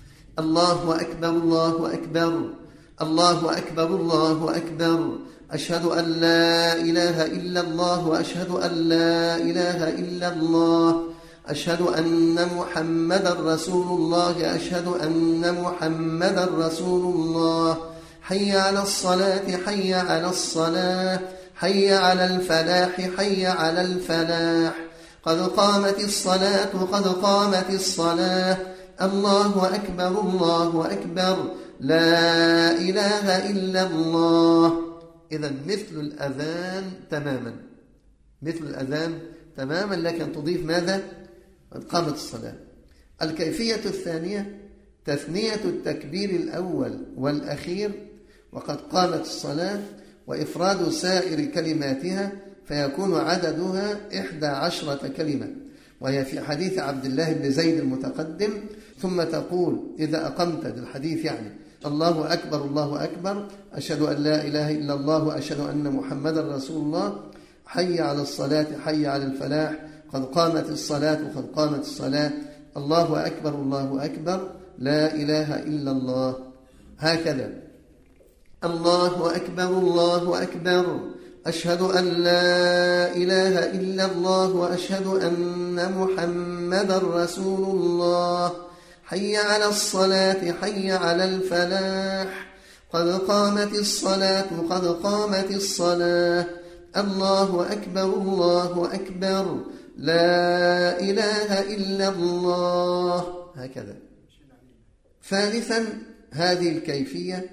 الله أكبر الله أكبر الله أكبر الله أكبر، أشهد أن لا إله إلا الله وأشهد أن لا إله إلا الله، أشهد أن محمدا رسول الله أشهد أن محمدا رسول الله، حي على الصلاة حي على الصلاة، حي على الفلاح حي على الفلاح، قد قامت الصلاة قد قامت الصلاة، الله أكبر لا إله إلا الله. إذن مثل الأذان تماما، مثل الأذان تماما، لكن تضيف ماذا؟ قد قامت الصلاة. الكيفية الثانية تثنية التكبير الأول والأخير وقد قامت الصلاة، وإفراد سائر كلماتها فيكون عددها 11 كلمة، وهي في حديث عبد الله بن زيد المتقدم: ثم تقول إذا أقمت، الحديث يعني: الله أكبر أشهد أن لا إله إلا الله وأشهد أن محمدا رسول الله، حي على الصلاة حي على الفلاح، قد قامت الصلاة قد قامت الصلاة، الله أكبر لا إله إلا الله. هكذا: الله أكبر أشهد أن لا إله إلا الله وأشهد أن محمدا رسول الله، حي على الصلاة حي على الفلاح، قد قامت الصلاة قد قامت الصلاة، الله أكبر لا إله إلا الله. هكذا. ثالثا هذه الكيفية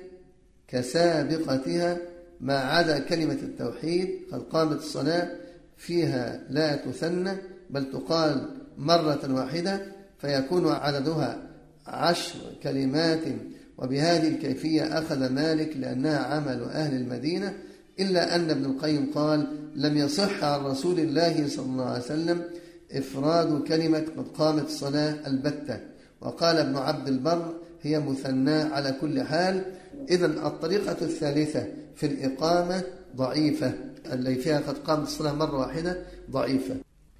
كسابقتها ما عدا كلمة التوحيد قد قامت الصلاة، فيها لا تثنى بل تقال مرة واحدة، فيكون عددها 10 كلمات، وبهذه الكيفية أخذ مالك لأنها عمل أهل المدينة، إلا أن ابن القيم قال: لم يصح عن رسول الله صلى الله عليه وسلم إفراد كلمة قد قامت الصلاة البتة. وقال ابن عبد البر: هي مثناة على كل حال. إذن الطريقة الثالثة في الإقامة ضعيفة، اللي فيها قد قامت الصلاة مرة واحدة ضعيفة.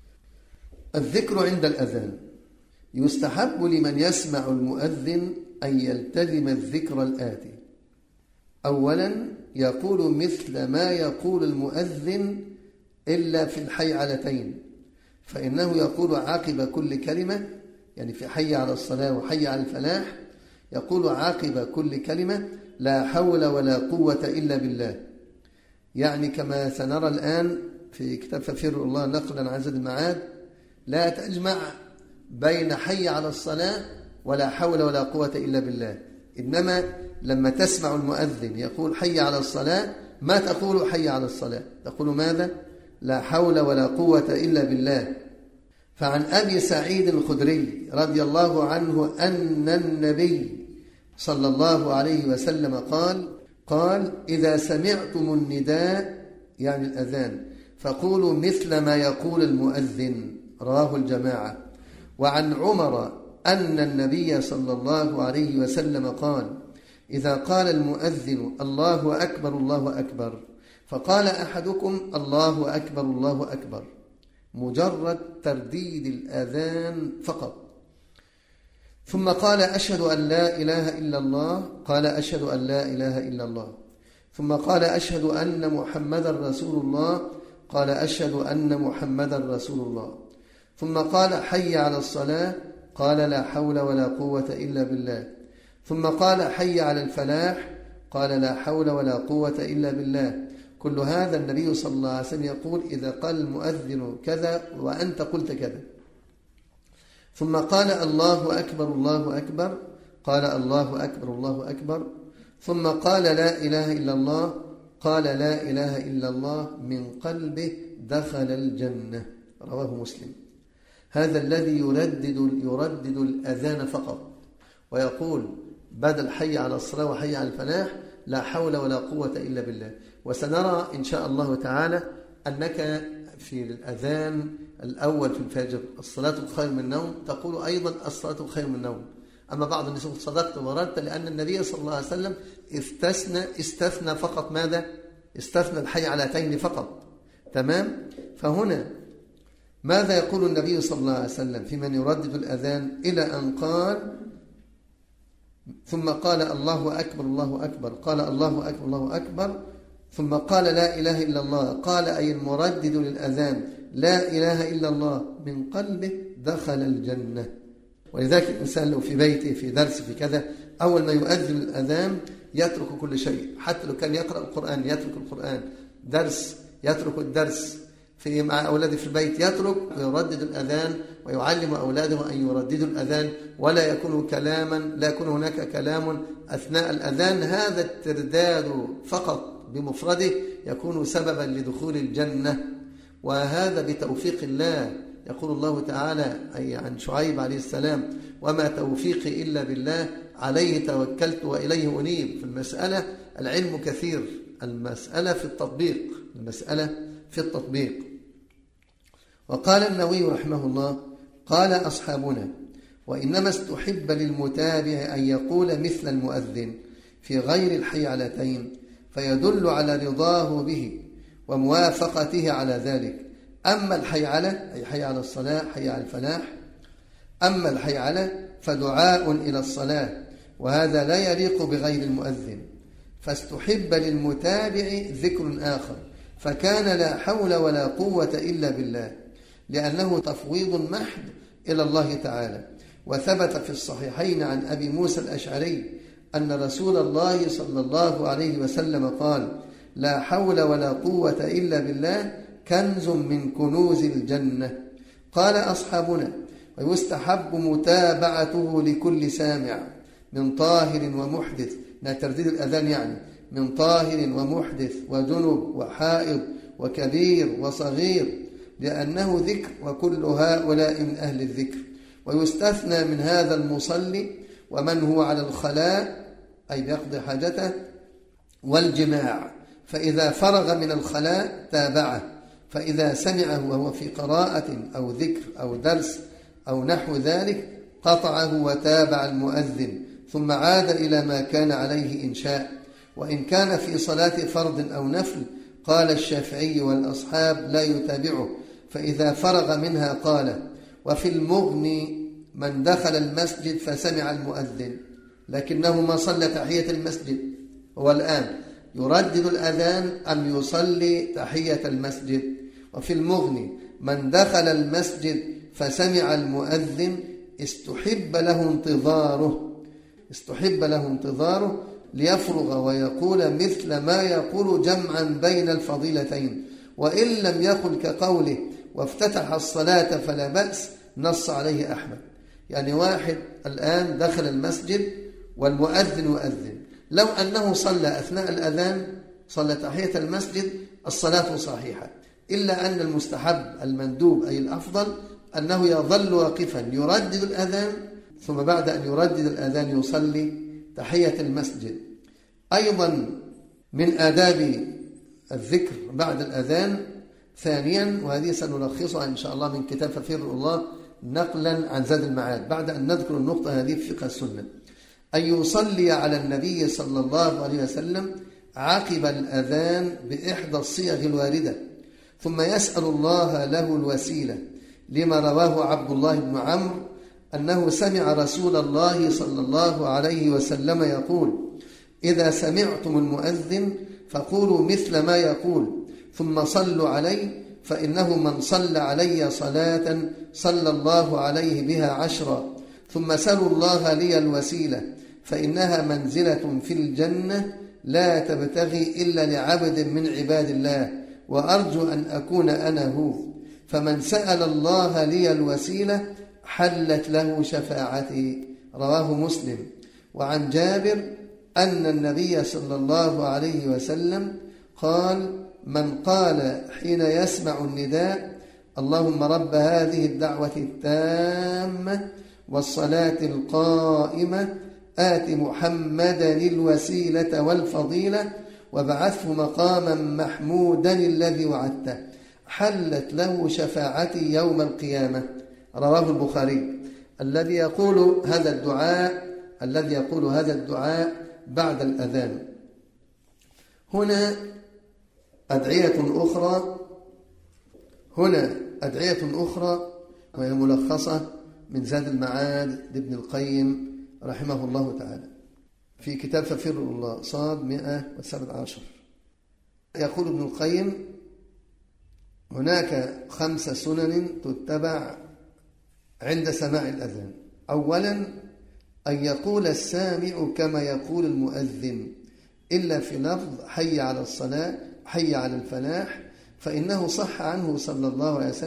الذكر عند الأذان: يستحب لمن يسمع المؤذن أن يلتزم الذكر الآتي: أولا يقول مثل ما يقول المؤذن إلا في الحيعلتين، فإنه يقول عقب كل كلمة، يعني في حي على الصلاة وحي على الفلاح، يقول عقب كل كلمة: لا حول ولا قوة إلا بالله. يعني كما سنرى الآن في كتاب ففر الله نقلا عن زاد المعاد، لا تجمع بين حي على الصلاة ولا حول ولا قوة إلا بالله، إنما لما تسمع المؤذن يقول حي على الصلاة ما تقول حي على الصلاة، تقول ماذا؟ لا حول ولا قوة إلا بالله. فعن أبي سعيد الخدري رضي الله عنه أن النبي صلى الله عليه وسلم قال: إذا سمعتم النداء يعني الأذان فقولوا مثل ما يقول المؤذن. رواه الجماعة. وعن عمر أن النبي صلى الله عليه وسلم قال: إذا قال المؤذن الله أكبر الله أكبر فقال أحدكم الله أكبر الله أكبر، مجرد ترديد الأذان فقط، ثم قال أشهد أن لا إله إلا الله، قال أشهد أن لا إله إلا الله، ثم قال أشهد أن محمدا رسول الله، قال أشهد أن محمدا رسول الله، ثم قال حي على الصلاة، قال لا حول ولا قوة إلا بالله، ثم قال حي على الفلاح، قال لا حول ولا قوة إلا بالله. كل هذا النبي صلى الله عليه وسلم يقول إذا قال المؤذن كذا وأنت قلت كذا. ثم قال الله أكبر الله أكبر، قال الله أكبر الله أكبر، ثم قال لا إله إلا الله، قال لا إله إلا الله، من قلبه دخل الجنة. رواه مسلم. هذا الذي يردد الأذان فقط، ويقول بدل حي على الصلاة وحي على الفلاح لا حول ولا قوة إلا بالله. وسنرى إن شاء الله تعالى أنك في الأذان الأول في الفجر الصلاة خير من النوم تقول أيضا الصلاة خير من النوم. أما بعض الناس صدقت وردت، لأن النبي صلى الله عليه وسلم استثنى فقط ماذا؟ استثنى الحي علتين فقط. تمام؟ فهنا ماذا يقول النبي صلى الله عليه وسلم في من يردد الأذان إلى أن قال ثم قال الله أكبر الله أكبر، قال الله أكبر الله أكبر، ثم قال لا إله إلا الله، قال أي المردد للأذان لا إله إلا الله، من قلبه دخل الجنة. ولذلك الإنسان لو في بيته في درس في كذا أول ما يؤذن الأذان يترك كل شيء، حتى لو كان يقرأ القرآن يترك القرآن، درس يترك الدرس، مع أولاده في البيت يترك ويردد الأذان ويعلم أولاده أن يرددوا الأذان، ولا يكون كلاما، لا يكون هناك كلام أثناء الأذان. هذا الترداد فقط بمفرده يكون سببا لدخول الجنة، وهذا بتوفيق الله. يقول الله تعالى أي عن شعيب عليه السلام: وما توفيقي إلا بالله عليه توكلت وإليه أنيب. في المسألة العلم كثير، المسألة في التطبيق، المسألة في التطبيق. وقال النووي رحمه الله: قال أصحابنا: وإنما استحب للمتابع أن يقول مثل المؤذن في غير الحيعلتين، فيدل على رضاه به وموافقته على ذلك. أما الحيعلة أي حي على الصلاة حي على الفلاح، أما الحيعلة فدعاء إلى الصلاة، وهذا لا يليق بغير المؤذن، فاستحب للمتابع ذكر آخر، فكان لا حول ولا قوة إلا بالله، لأنه تفويض محض إلى الله تعالى. وثبت في الصحيحين عن أبي موسى الأشعري أن رسول الله صلى الله عليه وسلم قال: لا حول ولا قوة إلا بالله كنز من كنوز الجنة. قال أصحابنا: ويستحب متابعته لكل سامع من طاهر ومحدث، ترديد الأذان يعني من طاهر ومحدث وجنب وحائض وكبير وصغير، لأنه ذكر وكل هؤلاء من أهل الذكر. ويستثنى من هذا المصلي ومن هو على الخلاء أي بيقضي حاجته والجماع، فإذا فرغ من الخلاء تابعه، فإذا سمعه وهو في قراءة أو ذكر أو درس أو نحو ذلك قطعه وتابع المؤذن، ثم عاد إلى ما كان عليه إن شاء. وإن كان في صلاة فرض أو نفل قال الشافعي والأصحاب لا يتابعه، فإذا فرغ منها قال. وفي المغني من دخل المسجد فسمع المؤذن لكنه ما صلى تحية المسجد، هو الآن يردد الأذان أم يصلي تحية المسجد. وفي المغني من دخل المسجد فسمع المؤذن استحب له انتظاره ليفرغ ويقول مثل ما يقول جمعا بين الفضيلتين، وإن لم يقل كقوله وافتتح الصلاة فلا بأس نص عليه أحمد. يعني واحد الآن دخل المسجد والمؤذن يؤذن، لو أنه صلى أثناء الأذان صلى تحية المسجد الصلاة صحيحة، إلا أن المستحب المندوب أي الأفضل أنه يظل واقفا يردد الأذان، ثم بعد أن يردد الأذان يصلي تحية المسجد. أيضا من آداب الذكر بعد الأذان ثانيا، وهذه سنلخصها إن شاء الله من كتاب ففر الله نقلا عن زاد المعاد بعد أن نذكر النقطة هذه في فقه السنة، أن يصلي على النبي صلى الله عليه وسلم عقب الأذان بإحدى الصيغ الواردة، ثم يسأل الله له الوسيلة، لما رواه عبد الله بن عمرو أنه سمع رسول الله صلى الله عليه وسلم يقول: إذا سمعتم المؤذن فقولوا مثل ما يقول ثم صلوا عليه، فإنه من صلى علي صلاة صلى الله عليه بها 10، ثم سلوا الله لي الوسيلة فإنها منزلة في الجنة لا تبتغي إلا لعبد من عباد الله، وأرجو أن أكون أنا هو، فمن سأل الله لي الوسيلة حلت له شفاعتي. رواه مسلم. وعن جابر أن النبي صلى الله عليه وسلم قال: من قال حين يسمع النداء: اللهم رب هذه الدعوة التامة والصلاة القائمة آت محمدا الوسيلة والفضيلة وابعثه مقاما محمودا الذي وعدته، حلت له شفاعتي يوم القيامة. رواه البخاري. الذي يقول هذا الدعاء بعد الأذان. هنا أدعية أخرى وهي ملخصة من زاد المعاد لابن القيم رحمه الله تعالى في كتاب ففر الله صاد 117. يقول ابن القيم: هناك 5 سنن تتبع عند سماع الأذان. أولا أن يقول السامع كما يقول المؤذن، إلا في لفظ حي على الصلاة حي على الفلاح، فإنه صح عنه صلى الله عليه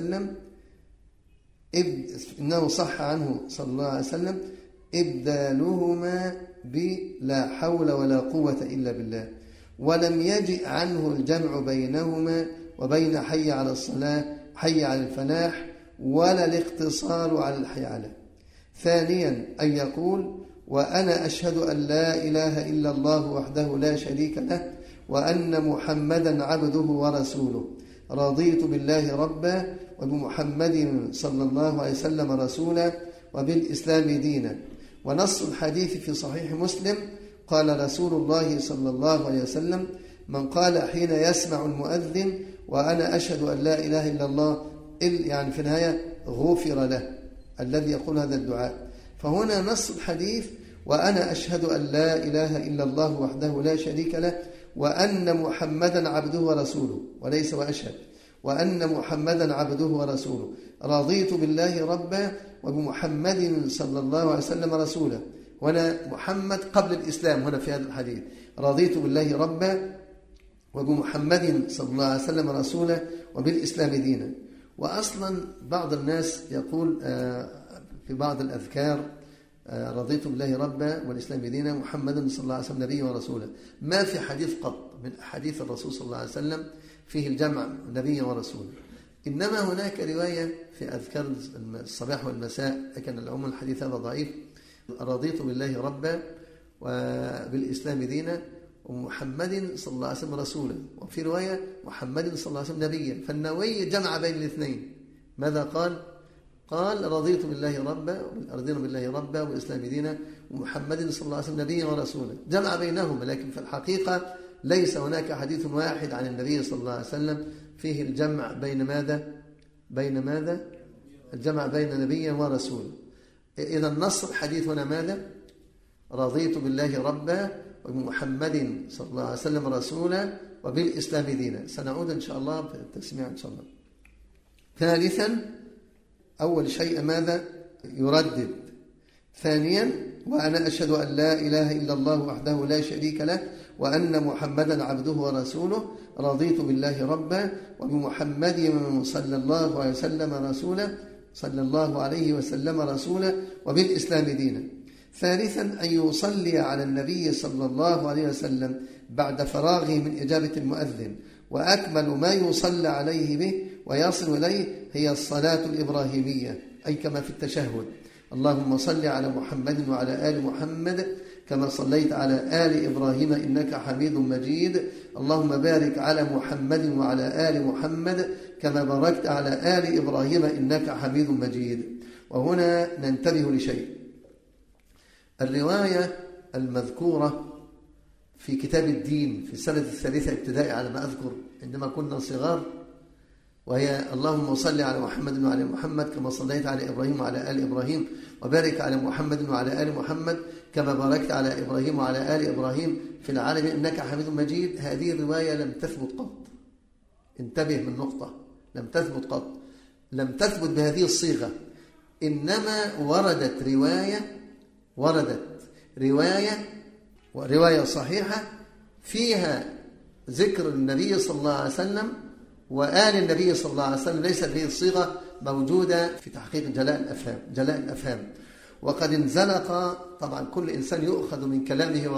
وسلم إبدالهما بلا حول ولا قوة إلا بالله، ولم يجئ عنه الجمع بينهما وبين حي على الصلاة حي على الفلاح ولا الاقتصار على الحي على. ثانيا أن يقول: وأنا أشهد أن لا إله إلا الله وحده لا شريك له وأن محمدا عبده ورسوله، رضيت بالله ربا وبمحمد صلى الله عليه وسلم رسولا وبالإسلام دينا. ونص الحديث في صحيح مسلم قال رسول الله صلى الله عليه وسلم: من قال حين يسمع المؤذن وأنا أشهد أن لا إله إلا الله، يعني في النهاية غفر له الذي يقول هذا الدعاء. فهنا نص الحديث: وأنا أشهد أن لا إله إلا الله وحده لا شريك له وأن محمدا عبده ورسوله، وليس وأشهد، وأن محمدا عبده ورسوله، رضيت بالله ربا وبمحمد صلى الله عليه وسلم رسولا. هنا محمد قبل الإسلام، هنا في هذا الحديث رضيت بالله ربا وبمحمد صلى الله عليه وسلم رسولا وبالإسلام دينا. وأصلا بعض الناس يقول في بعض الأذكار: رضيت بالله ربا والإسلام دينا محمد صلى الله عليه وسلم نبيا ورسولا. ما في حديث قط من أحاديث الرسول صلى الله عليه وسلم فيه الجمع نبيا ورسولا، إنما هناك رواية في أذكار الصباح والمساء، لكن العموم الحديث هذا ضعيف: رضيت بالله ربا وبالإسلام دينا ومحمد صلى الله عليه وسلم رسولا، وفي رواية محمد صلى الله عليه وسلم نبيا. فالنووي جمع بين الاثنين. ماذا قال؟ قال: رضيت بالله ربا رضينا بالله ربا والإسلام دينا ومحمد صلى الله عليه وسلم نبيا ورسولا، جمع بينهما. لكن في الحقيقة ليس هناك حديث واحد عن النبي صلى الله عليه وسلم فيه الجمع بين ماذا؟ بين ماذا؟ الجمع بين نبي ورسول. إذا النص الحديث هنا ماذا؟ رضيت بالله ربا وبمحمد صلى الله عليه وسلم رسولا وبالإسلام دينا. سنعود إن شاء الله في التسميع إن شاء الله. ثالثا، أول شيء ماذا؟ يردد. ثانيا: وأنا أشهد أن لا إله إلا الله وحده لا شريك له وأن محمدا عبده ورسوله. رضيت بالله ربا وبمحمد صلى الله عليه وسلم رسولا وبالإسلام دينا. ثالثا: أن يصلي على النبي صلى الله عليه وسلم بعد فراغه من إجابة المؤذن. وأكمل ما يصلى عليه به ويصل إليه هي الصلاة الإبراهيمية، أي كما في التشهد: اللهم صل على محمد وعلى آل محمد كما صليت على آل إبراهيم إنك حميد مجيد. اللهم بارك على محمد وعلى آل محمد كما باركت على آل إبراهيم إنك حميد مجيد. وهنا ننتبه لشيء: الرواية المذكورة في كتاب الدين في السنة الثالثة ابتدائي على ما أذكر عندما كنا صغار، وهي اللهم صل على محمد وعلى محمد كما صليت على إبراهيم وعلى آل إبراهيم وبارك على محمد وعلى آل محمد كما باركت على إبراهيم وعلى آل إبراهيم في العالمين إنك حميد مجيد. هذه الرواية لم تثبت قط. انتبه من نقطة: لم تثبت قط، لم تثبت بهذه الصيغة. إنما وردت رواية صحيحة فيها ذكر النبي صلى الله عليه وسلم وآل النبي صلى الله عليه وسلم، ليست هذه الصيغة موجودة في تحقيق جلاء الأفهام. وقد انزلق، طبعا كل إنسان يؤخذ من كلامه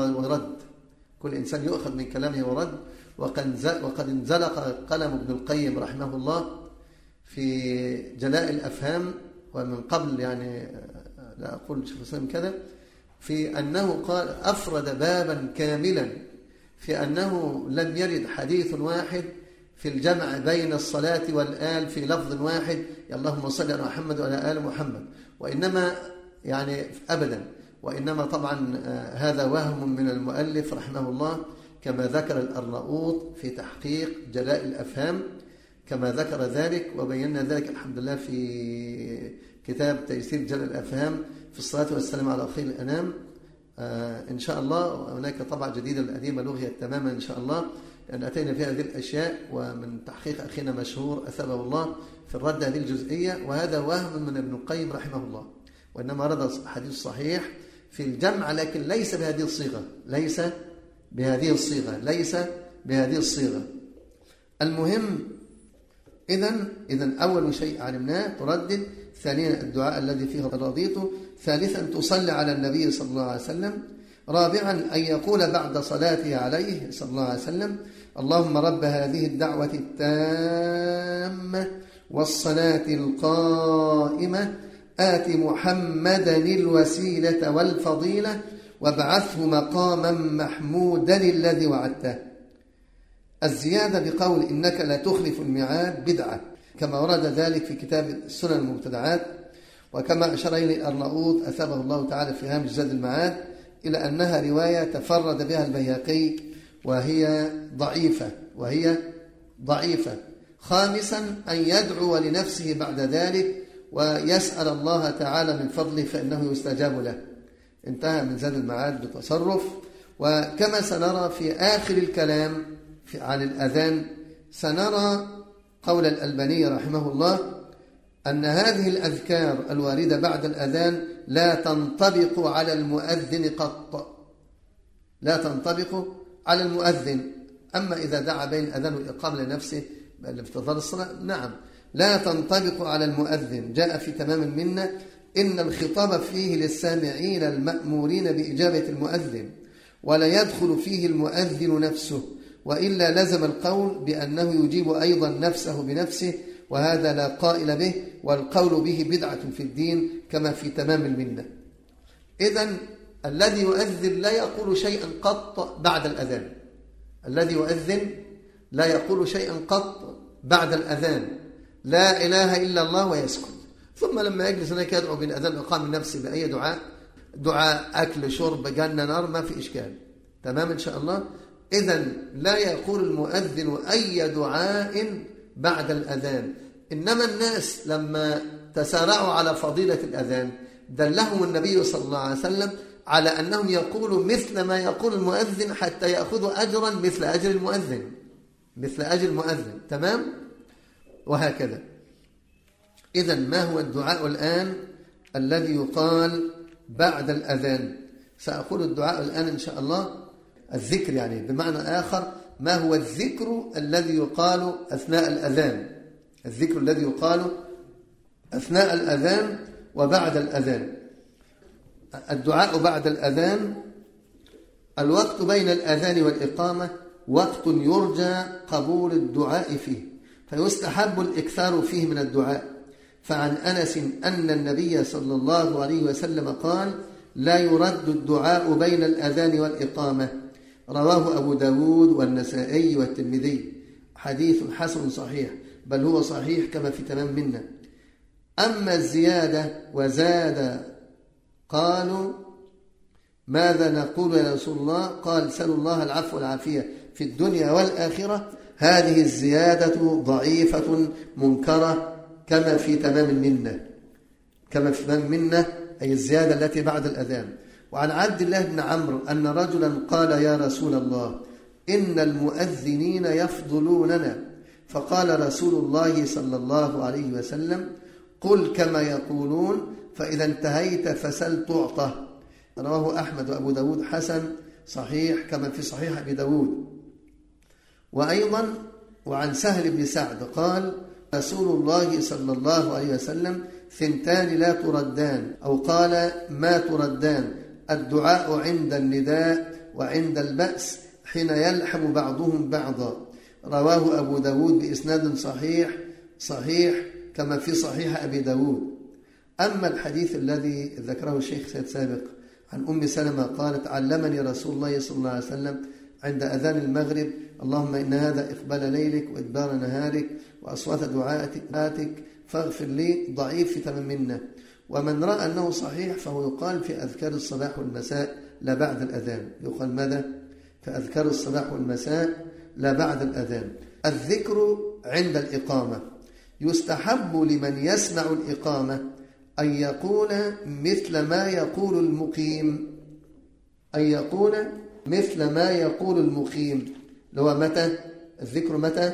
ورد، وقد انزلق قلم ابن القيم رحمه الله في جلاء الأفهام، ومن قبل يعني لا أقول شيخ الإسلام كذا، في أنه قال أفرد بابا كاملا في أنه لم يرد حديث واحد في الجمع بين الصلاة والآل في لفظ واحد: اللهم صل على محمد وعلى آل محمد، وإنما يعني أبدا، وإنما طبعا هذا وهم من المؤلف رحمه الله، كما ذكر الأرناؤوط في تحقيق جلاء الأفهام كما ذكر ذلك، وبينا ذلك الحمد لله في كتاب تيسير جلاء الأفهام في الصلاة والسلام على خير الأنام إن شاء الله. هناك طبعة جديدة القديمة لغيت تماما إن شاء الله، لأن أتينا فيها هذه الأشياء، ومن تحقيق أخينا مشهور أثابه الله في الرد هذه الجزئية. وهذا وهم من ابن القيم رحمه الله، وإنما رد حديث صحيح في الجمع، لكن ليس بهذه الصيغة. المهم إذن أول شيء علمناه تردد. ثانيا الدعاء الذي فيه رضيته. ثالثا تصلي على النبي صلى الله عليه وسلم. رابعا أن يقول بعد صلاته عليه صلى الله عليه وسلم: اللهم رب هذه الدعوة التامة والصلاة القائمة آت محمدا الوسيلة والفضيلة وابعثه مقاما محمودا الذي وعدته. الزيادة بقول إنك لا تخلف الميعاد بدعة، كما ورد ذلك في كتاب السنن المبتدعات، وكما أشار إليه الأرناؤوط أثابه الله تعالى في هامش زاد المعاد إلى أنها رواية تفرد بها البيهقي وهي ضعيفة. خامسا أن يدعو لنفسه بعد ذلك ويسأل الله تعالى من فضله فإنه يستجاب له. انتهى من زاد المعاد بتصرف. وكما سنرى في آخر الكلام عن الأذان سنرى قول الألباني رحمه الله أن هذه الأذكار الواردة بعد الأذان لا تنطبق على المؤذن قط، لا تنطبق على المؤذن. أما إذا دعا بين الأذان والإقامة لنفسه بافتضال الصلاة نعم، لا تنطبق على المؤذن. جاء في تمام المنة إن الخطاب فيه للسامعين المأمورين بإجابة المؤذن، ولا يدخل فيه المؤذن نفسه، وإلا لزم القول بأنه يجيب أيضا نفسه بنفسه وهذا لا قائل به، والقول به بدعة في الدين كما في تمام المنة. إذن الذي يؤذن لا يقول شيئا قط بعد الأذان، الذي يؤذن لا يقول شيئا قط بعد الأذان، لا إله إلا الله ويسكت، ثم لما يجلس هناك يدعو بالأذان أقام نفسه بأي دعاء أكل شرب جنة نار، ما في إشكال، تمام إن شاء الله. إذن لا يقول المؤذن أي دعاء بعد الأذان. إنما الناس لما تسارعوا على فضيلة الأذان دلهم النبي صلى الله عليه وسلم على أنهم يقولوا مثل ما يقول المؤذن حتى يأخذوا أجرا مثل أجر المؤذن، مثل أجر المؤذن، تمام؟ وهكذا. إذن ما هو الدعاء الآن الذي يقال بعد الأذان؟ سأقول الدعاء الآن إن شاء الله، الذكر يعني بمعنى آخر، ما هو الذكر الذي يقال أثناء الأذان، الذكر الذي يقال أثناء الأذان وبعد الأذان. الدعاء بعد الأذان: الوقت بين الأذان والإقامة وقت يرجى قبول الدعاء فيه، فيستحب الإكثار فيه من الدعاء. فعن أنس أن النبي صلى الله عليه وسلم قال: لا يرد الدعاء بين الأذان والإقامة، رواه أبو داود والنسائي والترمذي، حديث حسن صحيح، بل هو صحيح كما في تمام منه. أما الزيادة وزاد قالوا: ماذا نقول يا رسول الله؟ قال: سلوا الله العفو والعافية في الدنيا والآخرة. هذه الزيادة ضعيفة منكرة كما في تمام المنة، كما في تمام المنة، أي الزيادة التي بعد الأذان. وعن عبد الله بن عمرو أن رجلا قال: يا رسول الله، إن المؤذنين يفضلوننا. فقال رسول الله صلى الله عليه وسلم: قل كما يقولون، فإذا انتهيت فسل تعطى. رواه أحمد وأبو داود، حسن صحيح كما في صحيح أبي داود. وأيضا وعن سهل بن سعد قال: رسول الله صلى الله عليه وسلم: ثنتان لا تردان، أو قال: ما تردان، الدعاء عند النداء وعند البأس حين يلحم بعضهم بعضا. رواه أبو داود بإسناد صحيح كما في صحيح أبي داود. أما الحديث الذي ذكره الشيخ سيد سابق عن أم سلمة قالت: علمني رسول الله صلى الله عليه وسلم عند أذان المغرب: اللهم إن هذا إقبال ليلك وإدبار نهارك وأصوات دعائك فاغفر لي. ضعيف في تمام منه. ومن رأى أنه صحيح فهو يقال في أذكار الصباح والمساء لا بعد الأذان. يقال ماذا؟ في أذكار الصباح والمساء لا بعد الأذان. الذكر عند الإقامة: يستحب لمن يسمع الإقامة أن يقول مثل ما يقول المقيم، أن يقول مثل ما يقول المقيم. لو متى الذكر؟ متى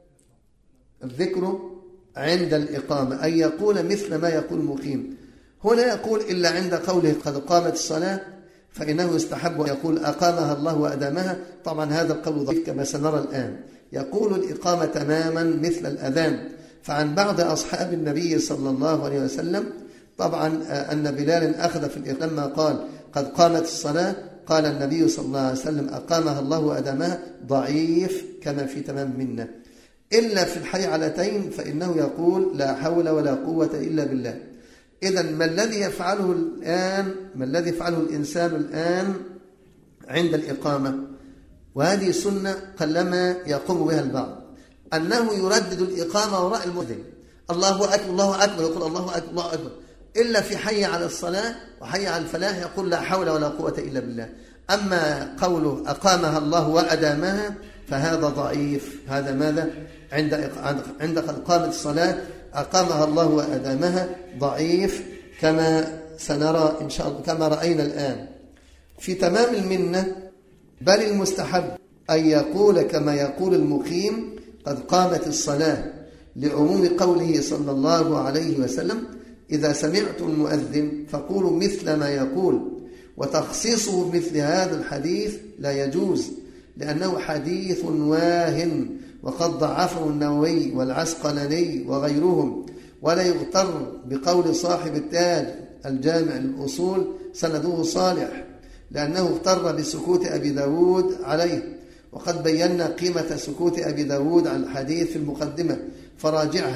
الذكر؟ عند الإقامة، أن يقول مثل ما يقول المقيم. هنا يقول: إلا عند قوله قد قامت الصلاة، فإنه يستحب أن يقول أقامها الله وأدامها. طبعا هذا القول ضعيف كما سنرى الآن. يقول الإقامة تماما مثل الأذان. فعن بعض أصحاب النبي صلى الله عليه وسلم طبعا أن بلال أخذ في الإقامة لما قال قد قامت الصلاة، قال النبي صلى الله عليه وسلم أقامها الله وأدامها. ضعيف كما في تمام منه. إلا في الحي علتين فإنه يقول لا حول ولا قوة إلا بالله. إذن ما الذي يفعله الآن؟ ما الذي يفعله الإنسان الآن عند الإقامة؟ وهذه سنة قلما يقوم بها البعض، أنه يردد الإقامة وراء المؤذن: الله أكبر الله أكبر، يقول الله أكبر الله أكبر. إلا في حي على الصلاة وحي على الفلاح يقول لا حول ولا قوة إلا بالله. أما قوله أقامها الله وأدامها فهذا ضعيف. هذا ماذا؟ عند إقامة الصلاة أقامها الله وأدامها، ضعيف كما سنرى إن شاء الله، كما رأينا الآن في تمام المنة. بل المستحب أن يقول كما يقول المقيم قد قامت الصلاة، لعموم قوله صلى الله عليه وسلم: إذا سمعتم المؤذن فقولوا مثل ما يقول. وتخصيصه بمثل هذا الحديث لا يجوز، لأنه حديث واهن، وقد ضعفه النووي والعسقلاني وغيرهم. ولا يغتر بقول صاحب التاج الجامع للأصول سنده صالح، لأنه اغتر بسكوت أبي داود عليه. وقد بينا قيمة سكوت أبي داود على الحديث في المقدمة فراجعها.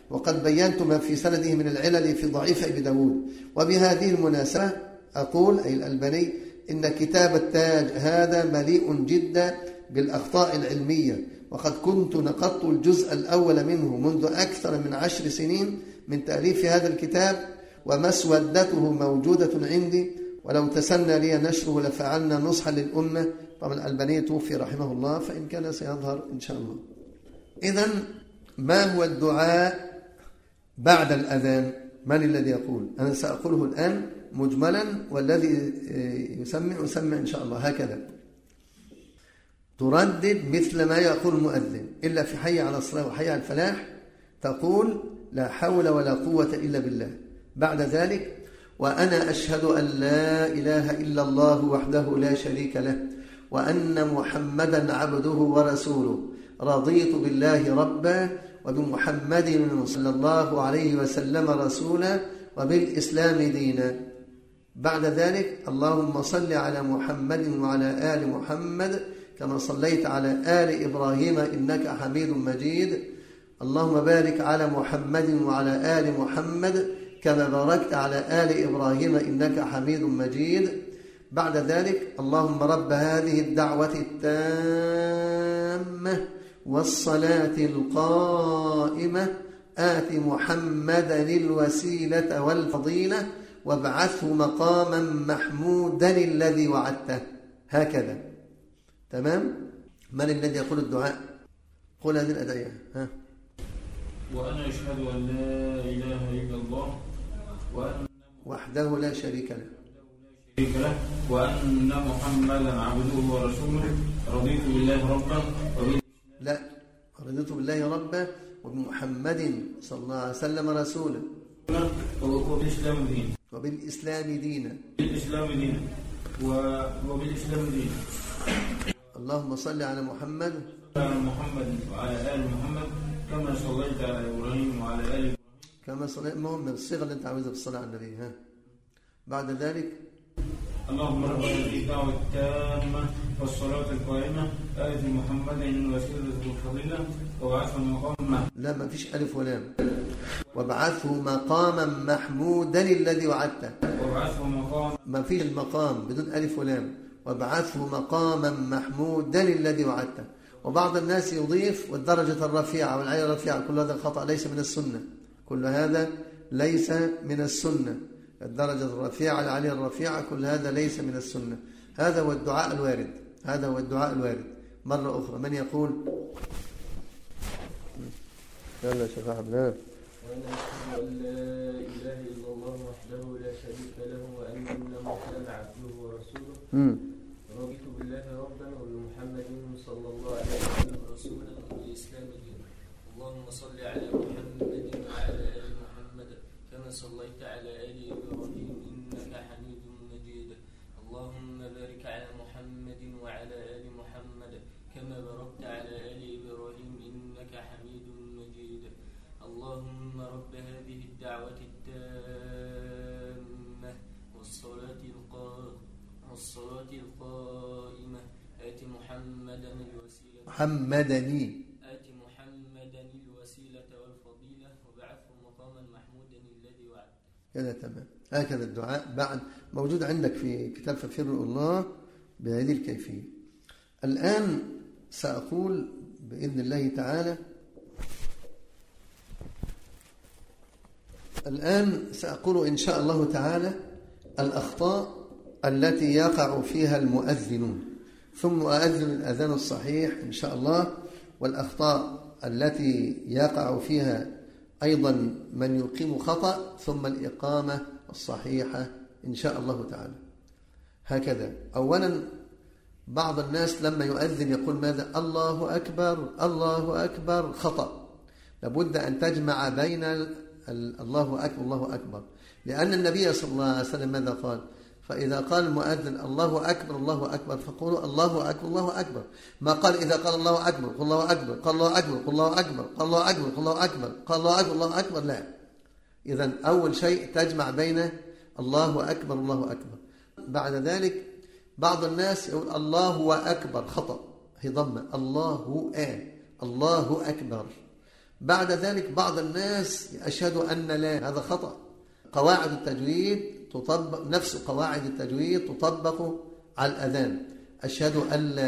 وقد بينت ما في سنده من العلل في ضعيف أبي داود. وبهذه المناسبة أقول أي الألباني إن كتاب التاج هذا مليء جدا بالأخطاء العلمية، وقد كنت نقضت الجزء الأول منه منذ أكثر من 10 سنين من تأليف هذا الكتاب، ومسودته موجودة عندي، ولو تسنى لي نشره لفعلنا نصحا للأمة. طبعا الألباني توفي رحمه الله، فإن كان سيظهر إن شاء الله. إذن ما هو الدعاء بعد الأذان؟ من الذي يقول؟ أنا سأقوله الآن مجملا، والذي يسمع إن شاء الله هكذا. تردد مثل ما يقول المؤذن، إلا في حي على الصلاة وحي على الفلاح تقول لا حول ولا قوة إلا بالله. بعد ذلك وأنا أشهد أن لا إله إلا الله وحده لا شريك له وأن محمدا عبده ورسوله، رضيت بالله ربا وبمحمد صلى الله عليه وسلم رسولا وبالإسلام دينا. بعد ذلك اللهم صل على محمد وعلى آل محمد كما صليت على آل إبراهيم إنك حميد مجيد. اللهم بارك على محمد وعلى آل محمد كما باركت على آل إبراهيم إنك حميد مجيد. بعد ذلك اللهم رب هذه الدعوة التامة والصلاة القائمة آت محمدا الوسيلة والفضيلة وابعثه مقاما محمودا الذي وعدته. هكذا تمام. من الذي يقول الدعاء؟ قل هذه الأدعية. وأنا أشهد أن لا إله إلا الله وحده لا شريك له وأن محمدا عبده ورسوله، رضيت بالله ربا رضيت بالله ربا وبمحمد صلى الله عليه وسلم رسولا وبالإسلام دينا اللهم صل على محمد وعلى آل محمد كما صليت على إبراهيم وعلى آل إبراهيم كما صليت. المهم الصيغة اللي أنت عاوزها في الصلاة على النبي. بعد ذلك اللهم رب هذه الدعوة التامة والصلاة القائمة آت محمدا الوسيلة والفضيلة وابعثه مقاما. لا، ما فيش ألف ولام. وابعثه مقاما محمودا الذي وعدته. وابعثه مقاما، ما فيش المقام بدون ألف ولام. وابعثه مقاما محمودا الذي وعدته. وبعض الناس يضيف والدرجة الرفيعة والعلي الرفيعة، كل هذا خطأ ليس من السنة. كل هذا ليس من السنة. الدرجة الرفيعة العلي الرفيعة كل هذا ليس من السنة. هذا هو الدعاء الوارد. هذا هو الدعاء الوارد. مرة أخرى من يقول؟ يلا شيخ أحمد. وأنا أشهد أن لا إله إلا الله وحده لا شريك له وأن محمدا عبده ورسوله، رضيت بالله ربا وبمحمد صلى الله عليه وسلم رسولا وبالإسلام دينا. اللهم صل على محمد وعلى آل محمد كما صليت على آل إبراهيم إنك حميد مجيد. اللهم بارك على محمد وعلى آل محمد كما باركت على آل إبراهيم إنك حميد مجيد. اللهم رب هذه الدعوة التامة والصلاة القائمة آت محمدا الوسيلة الوسيلة والفضيلة وابعثه مقاما محمودا الذي وعد. كذا تمام. هكذا الدعاء بعد موجود عندك في كتاب ففر الله بهذه الكيفية. الآن سأقول بإذن الله تعالى، إن شاء الله تعالى الأخطاء التي يقع فيها المؤذنون، ثم أؤذن الأذان الصحيح إن شاء الله، والأخطاء التي يقع فيها أيضا من يقيم خطأ، ثم الإقامة الصحيحة إن شاء الله تعالى. هكذا. أولا بعض الناس لما يؤذن يقول ماذا؟ الله أكبر الله أكبر، خطأ. لابد أن تجمع بين الله أكبر الله أكبر، لأن النبي صلى الله عليه وسلم ماذا قال؟ فإذا قال المؤذن الله أكبر الله أكبر فقولوا الله أكبر الله أكبر. ما قال إذا قال الله أكبر قل الله أكبر، قال الله أكبر قل الله أكبر، قال الله أكبر قل الله أكبر، قال الله أكبر الله أكبر. لا. إذن أول شيء تجمع بين الله أكبر الله أكبر. بعد ذلك بعض الناس يقول الله أكبر، خطأ، هي ضمة، الله أكبر. بعد ذلك بعض الناس أشهد أن لا، هذا خطأ. قواعد التجويد تطبق، نفس قواعد التجويد تطبق على الأذان. أشهد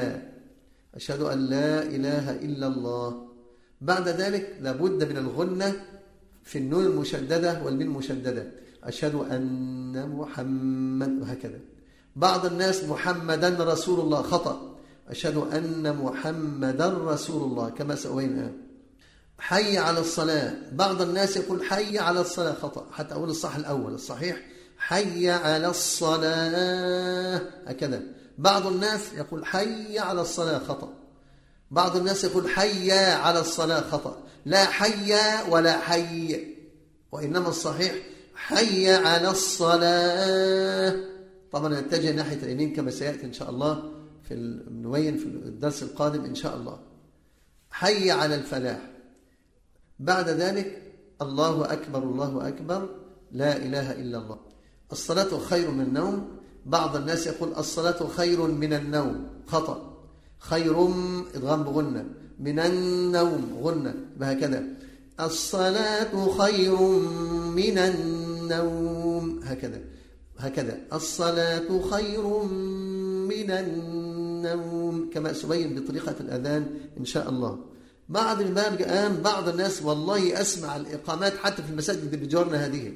أن لا إله إلا الله. بعد ذلك لابد من الغنة في النون المشددة والميم المشددة. أشهد أن محمد، وهكذا. بعض الناس محمدا رسول الله، خطأ. أشهد أن محمدا رسول الله كما سأبين الآن. حي على الصلاة، بعض الناس يقول حي على الصلاة، خطأ. حتى أقول الصح الأول، الصحيح حي على الصلاة، هكذا. بعض الناس يقول حي على الصلاة، خطأ. بعض الناس يقول حي على الصلاة، خطأ. لا حي ولا حي، وإنما الصحيح حي على الصلاة. طبعا نتجه ناحية اليمين كما سيأتي إن شاء الله نبين في الدرس القادم إن شاء الله. حي على الفلاح. بعد ذلك الله أكبر الله أكبر، لا إله إلا الله. الصلاة خير من النوم. بعض الناس يقول الصلاة خير من النوم، خطأ. خير إدغام بغنة، من النوم غنة، بهكذا. الصلاة خير من النوم، هكذا. الصلاة خير من النوم كما سبين بطريقة الأذان إن شاء الله. بعد بعض الناس والله أسمع الإقامات حتى في المساجد بجارنا هذه،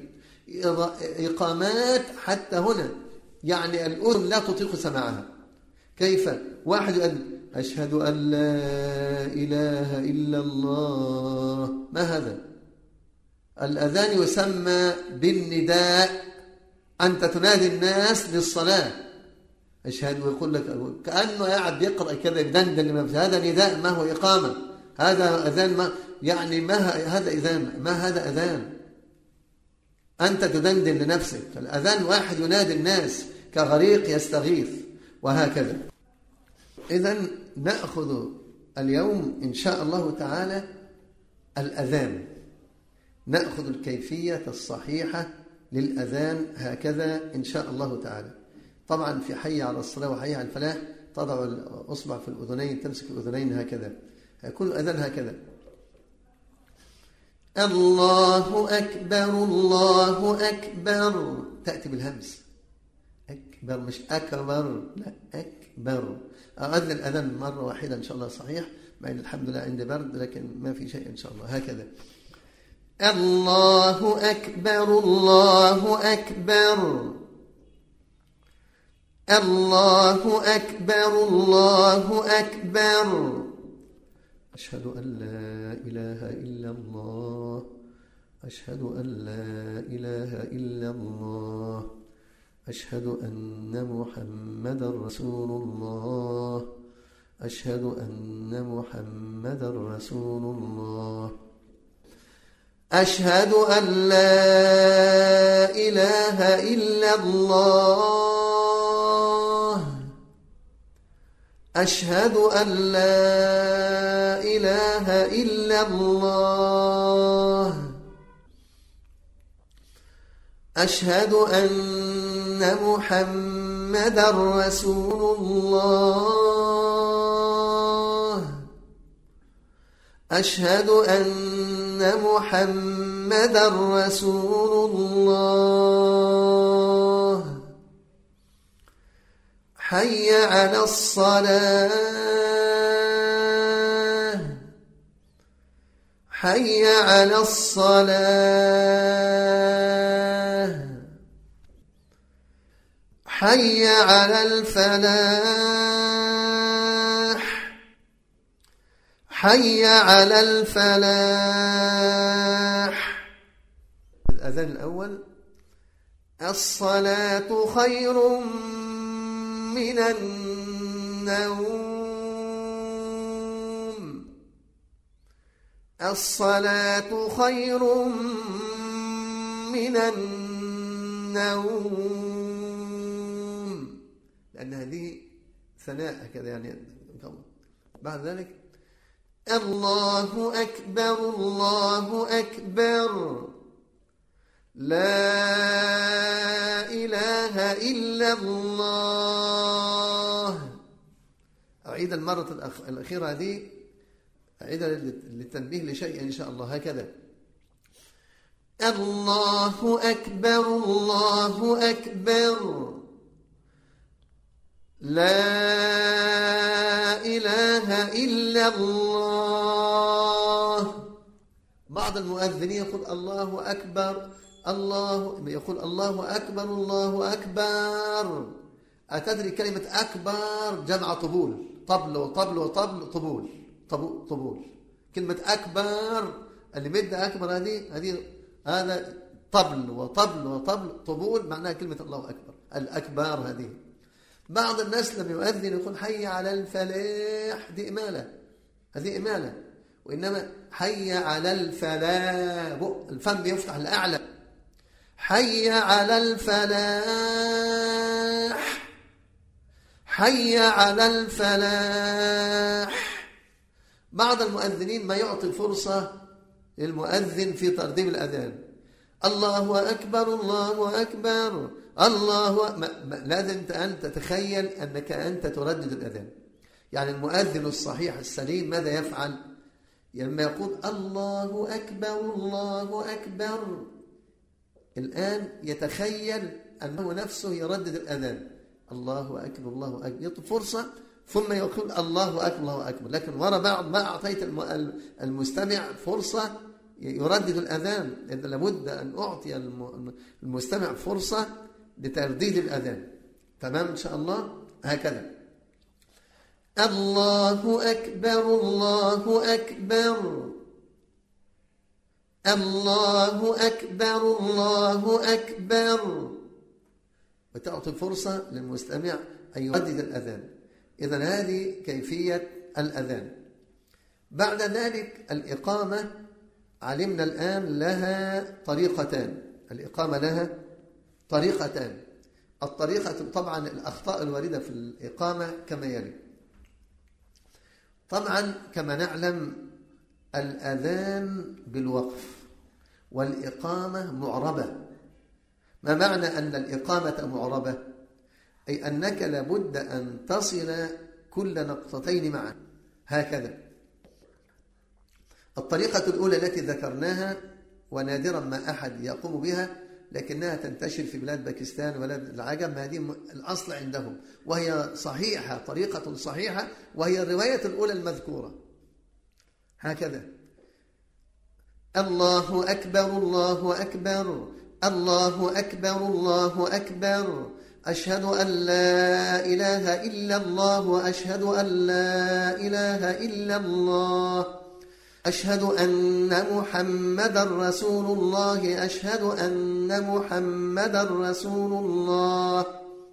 إقامات حتى هنا، يعني الأذن لا تطيق سماعها. كيف؟ واحد يقول أشهد أن لا إله إلا الله. ما هذا؟ الأذان يسمى بالنداء، أنت تنادي الناس للصلاة. أشهد، ويقول لك كأنه قاعد بيقرأ كذا يدندن، هذا نداء ما هو إقامة، هذا أذان ما يعني ما هذا إذان، ما هذا أذان. أنت تدندن لنفسك. فالأذان واحد ينادي الناس كغريق يستغيث، وهكذا. إذن نأخذ اليوم إن شاء الله تعالى الأذان، نأخذ الكيفية الصحيحة للأذان هكذا إن شاء الله تعالى. طبعا في حي على الصلاة وحي على الفلاح تضع الأصبع في الأذنين، تمسك الأذنين هكذا، يكون الأذان هكذا: الله أكبر الله أكبر، تأتي بالهمس، أكبر مش أكبر، لا أكبر. أذن الأذان مرة واحدة إن شاء الله صحيح، مع أن الحمد لله عندي برد لكن ما في شيء إن شاء الله. هكذا: الله أكبر الله أكبر الله أكبر الله أكبر، أشهد أن لا إله إلا الله، أشهد أن لا إله إلا الله، أشهد أن محمدا رسول الله، أشهد أن محمدا رسول الله، أشهد أن لا إله إلا الله، أشهد أن لا إله إلا الله، أشهد أن محمدا رسول الله، أشهد أن محمدا رسول الله، حي على الصلاة، حي على الصلاة، حي على الفلاح، حي على الفلاح. الأذان الأول: الصلاة خير من النوم، الصلاة خير من النوم، لأن هذه ثناء كذا يعني. بعد ذلك: الله أكبر الله أكبر، لا إله إلا الله. أعيد المرة الأخيرة هذه: أعيدها للتنبيه لشيء إن شاء الله. هكذا: الله أكبر الله أكبر لا إله إلا الله. بعض المؤذنين يقول الله أكبر، يقول الله أكبر الله أكبر. أتدري كلمة أكبر جمع طبول، طبل وطبل وطبل، طبول. كلمة أكبر اللي مد أكبر هذا طبل وطبل وطبل، طبول، معناها كلمة الله أكبر، الأكبر هذه. بعض الناس لما يؤذن يقول حي على الفلاح، دي إمالة، هذه إمالة. وإنما حي على الفلاح، الفم بيفتح الأعلى، حي على الفلاح، حي على الفلاح. بعض المؤذنين ما يعطي فرصة للمؤذن في ترديم الأذان، الله أكبر الله أكبر الله لازم أن تتخيل أنك أنت تردد الأذان. يعني المؤذن الصحيح السليم ماذا يفعل؟ لما يقول الله أكبر الله أكبر، الآن يتخيل أنه نفسه يردد الأذان، الله أكبر الله أكبر، يطلب فرصة ثم يقول الله أكبر الله أكبر. لكن وراء بعض ما أعطيت المستمع فرصة يردد الأذان، إذا لابد أن أعطي المستمع فرصة لترديد الأذان. تمام إن شاء الله. هكذا: الله أكبر الله أكبر الله أكبر الله أكبر، وتعطي فرصة للمستمع أن يردد الأذان. إذن هذه كيفية الأذان. بعد ذلك الإقامة، علمنا الآن لها طريقتان. الإقامة لها طريقتان. الطريقة طبعا الأخطاء الواردة في الإقامة كما يلي. طبعا كما نعلم الأذان بالوقف والإقامة معربة. ما معنى أن الإقامة معربة؟ أي أنك لابد أن تصل كل نقطتين معا. هكذا. الطريقة الأولى التي ذكرناها ونادرا ما أحد يقوم بها، لكنها تنتشر في بلاد باكستان وبلاد العجم، هذه الأصل عندهم، وهي صحيحة، طريقة صحيحة، وهي الرواية الأولى المذكورة. هكذا: الله أكبر الله أكبر الله أكبر الله أكبر أشهد أن لا إله إلا الله وأشهد أن لا إله إلا الله أشهد أن محمدا رسول الله أشهد أن محمدا رسول الله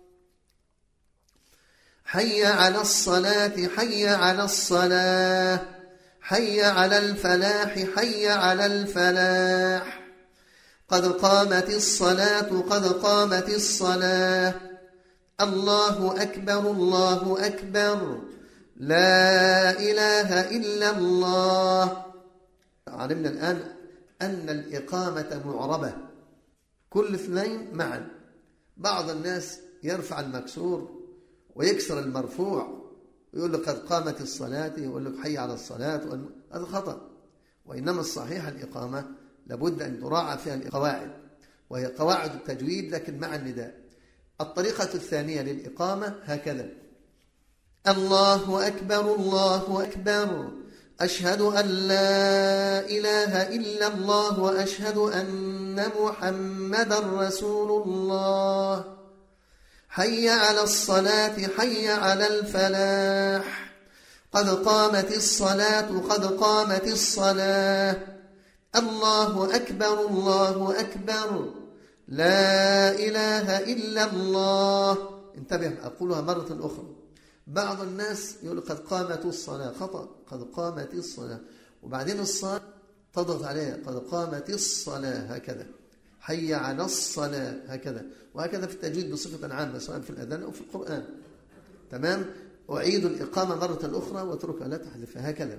حي على الصلاة حي على الصلاة حي على الفلاح حي على الفلاح قد قامت الصلاة قد قامت الصلاة الله أكبر الله أكبر لا إله إلا الله. علمنا الآن أن الإقامة معربة، كل اثنين معا. بعض الناس يرفع المكسور ويكسر المرفوع ويقول لك قد قامت الصلاة، يقول لك حي على الصلاة، هذا خطأ. وإنما الصحيح الإقامة لابد أن تراعى فيها القواعد، وهي قواعد التجويد لكن مع النداء. الطريقة الثانية للإقامة هكذا: الله أكبر الله أكبر أشهد أن لا إله إلا الله وأشهد أن محمدا رسول الله حي على الصلاة حي على الفلاح قد قامت الصلاة قد قامت الصلاة الله أكبر الله أكبر لا إله إلا الله. انتبه، أقولها مرة أخرى. بعض الناس يقول قد قامت الصلاة، خطأ، قد قامت الصلاة، وبعدين الصلاة تضغط عليها قد قامت الصلاة، هكذا حي على الصلاة، هكذا. وهكذا في التجويد بصفة عامة سواء في الأذان أو في القرآن. تمام؟ أعيد الإقامة مرة أخرى واتركها لا تحذفها. هكذا: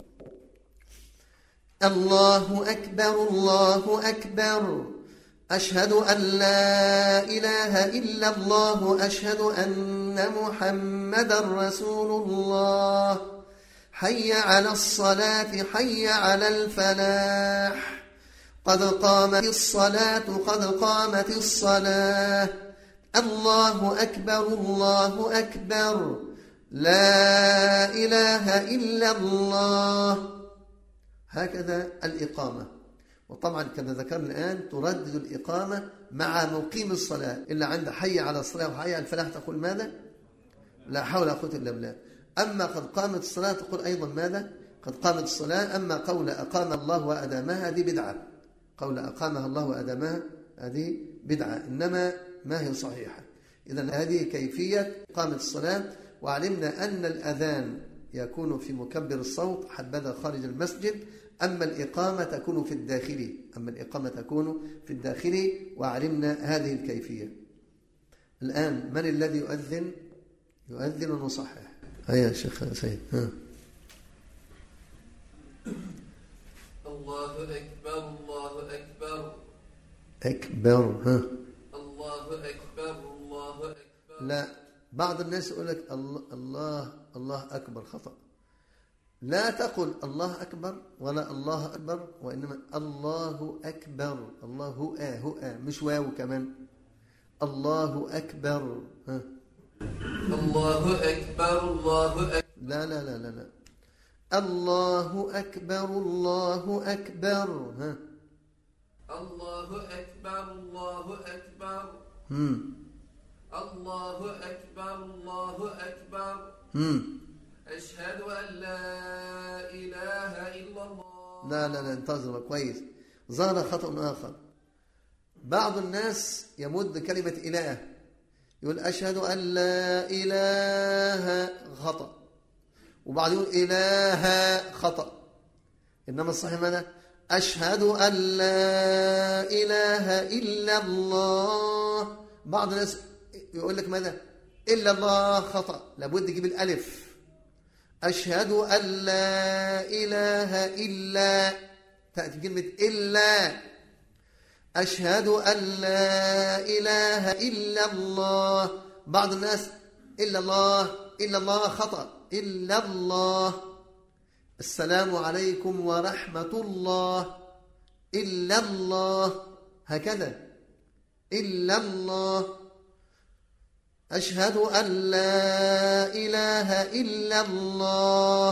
الله أكبر الله أكبر أشهد أن لا إله إلا الله أشهد أن محمدا رسول الله حي على الصلاة حي على الفلاح قد قامت الصلاة قد قامت الصلاة الله أكبر الله أكبر لا إله إلا الله. هكذا الإقامة. وطبعا كما ذكرنا الآن تردد الإقامة مع مقيم الصلاة، إلا عند حي على الصلاة وحي على الفلاح تقول ماذا؟ لا حول ولا قوة إلا بالله. أما قد قامت الصلاة تقول أيضا ماذا؟ قد قامت الصلاة. أما قول أقام الله وأدامها هذه بدعة، قول أقامها الله وأدامها هذه بدعة، إنما ما هي صحيحة. إذن هذه كيفية إقامة الصلاة. وعلمنا أن الأذان يكون في مكبر الصوت حبذا خارج المسجد، أما الإقامة تكون في الداخل، وعلمنا هذه الكيفية. الآن من الذي يؤذن ونصحح؟ هيا شيخ سيد. الله أكبر الله أكبر أكبر. الله أكبر الله أكبر. لا، بعض الناس يقول لك الله أكبر، خطأ. لا تقل الله أكبر ولا الله أكبر، وإنما الله أكبر. الله هو مش واو كمان. الله أكبر. الله أكبر الله أكبر. لا لا لا لا لا. الله أكبر الله أكبر. الله أكبر الله أكبر. الله أكبر الله أكبر. أشهد أن لا إله إلا الله. لا لا لا، انتظر كويس، ظهر خطأ آخر. بعض الناس يمد كلمة إله، يقول أشهد أن لا إله، خطأ. وبعد يقول إله، خطأ. إنما الصحيح ماذا؟ أشهد أن لا إله إلا الله. بعض الناس يقول لك ماذا؟ إلا الله، خطأ. لابد يجيب الألف. أشهد أن لا إله إلا، تأتي كلمة إلا. أشهد أن لا إله إلا الله. بعض الناس إلا الله خطأ. إلا الله. السلام عليكم ورحمة الله. إلا الله، هكذا. إلا الله. أشهد أن لا إله إلا الله.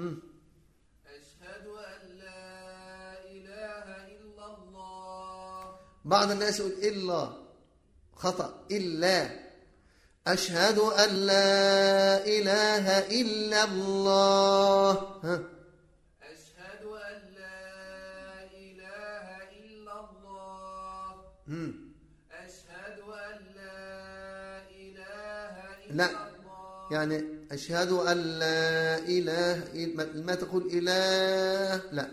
أشهد أن لا إله إلا الله. بعض الناس يقول إلا، خطأ. إلا. أشهد أن لا إله إلا الله. أشهد أن لا إله إلا الله. أشهد أن لا إله إلا لا، الله. يعني أشهد أن لا إله، ما تقول إله، لا.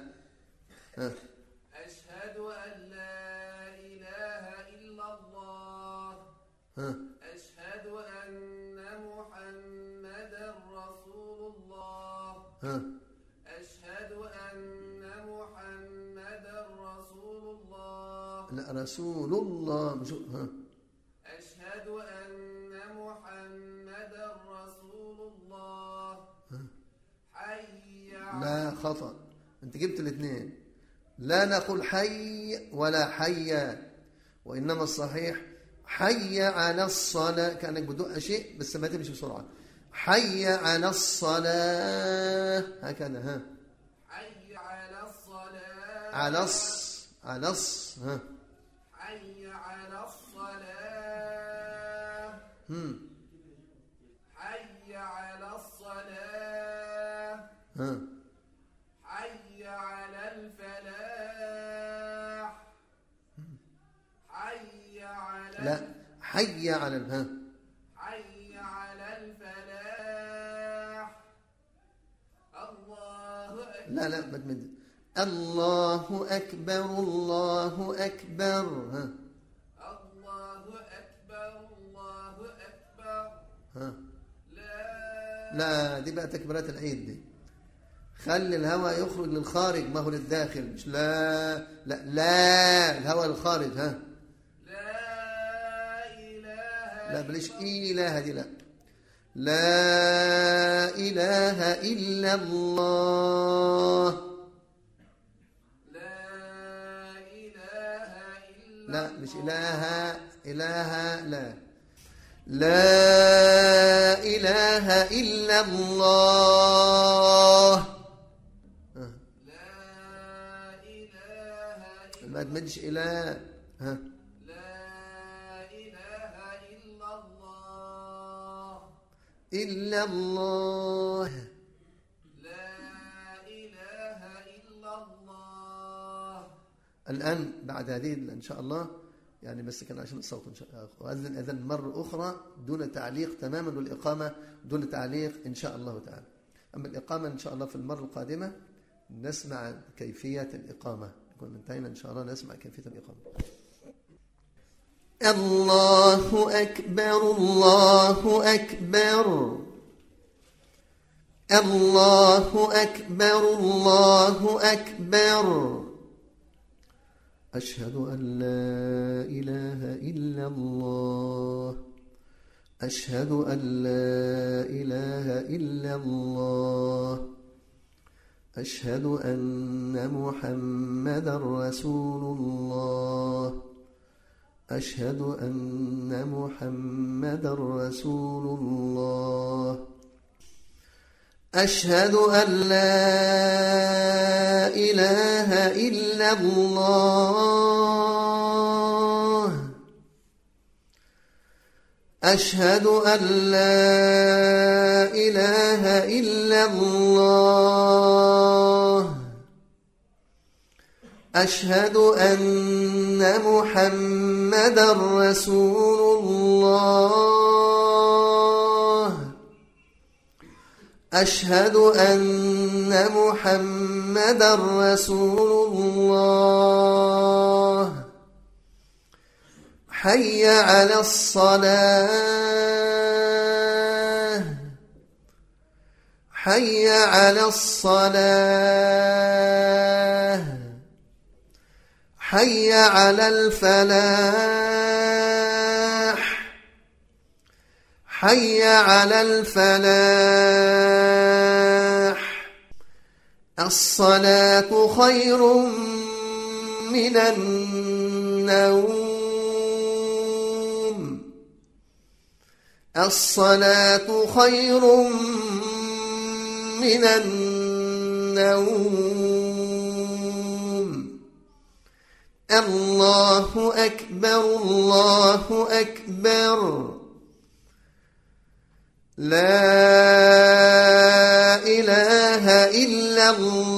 أشهد أن لا إله إلا الله. أشهد أن محمدا رسول الله. أشهد أن محمدا رسول الله. لا، رسول الله مش أشهد أن محمدا رسول الله. حي لا، خطأ. أنت جبت الاثنين. لا نقول حي ولا حيا، وإنما الصحيح حي على الصلاة. كأنك بدق شيء بس ما تمشي بسرعة. حي على الصلاة، هكذا. حي على الصلاة. على حي على الصلاة. حي على الصلاة. حي على الفلاح. حي على لا، حي على حي على الفلاح. الله أكبر. لا لا، ما تمد. الله أكبر الله أكبر. الله أكبر الله أكبر. لا، دي بقى تكبيرات العيد دي. خلي الهواء يخرج للخارج، ما هو للداخل. مش لا لا لا، الهواء للخارج. لا إله لا، بلاش إله دي، لا. لا إله إلا الله. لا إله إلا لا مش إله، إله لا. لا إله إلا الله. لا إله ما تمدش إله. ها لا إله إلا الله إلا الله. لا إله إلا الله. الآن بعد هذه إن شاء الله يعني بس كان عشان الصوت إن شاء الله، وأذن أذن مرة أخرى دون تعليق تماما، والإقامة دون تعليق إن شاء الله تعالى. أما الإقامة إن شاء الله في المرة القادمة نسمع كيفية الإقامة، نكون انتهينا إن شاء الله نسمع كيفية الإقامة. الله أكبر الله أكبر الله أكبر الله أكبر. أشهد أن لا إله إلا الله. أشهد أن لا إله إلا الله. أشهد أن محمدا رسول الله. أشهد أن محمدا رسول الله. أشهد أن لا إله إلا الله. أشهد أن لا إله إلا الله. أشهد أن محمدا رسول الله. أشهد أن محمدا رسول الله. حي على الصلاة. حي على الصلاة. حي على الفلاح. حي على الفلاح. الصلاة خير من النوم. الصلاة خير من النوم. الله أكبر الله أكبر. لا إله إلا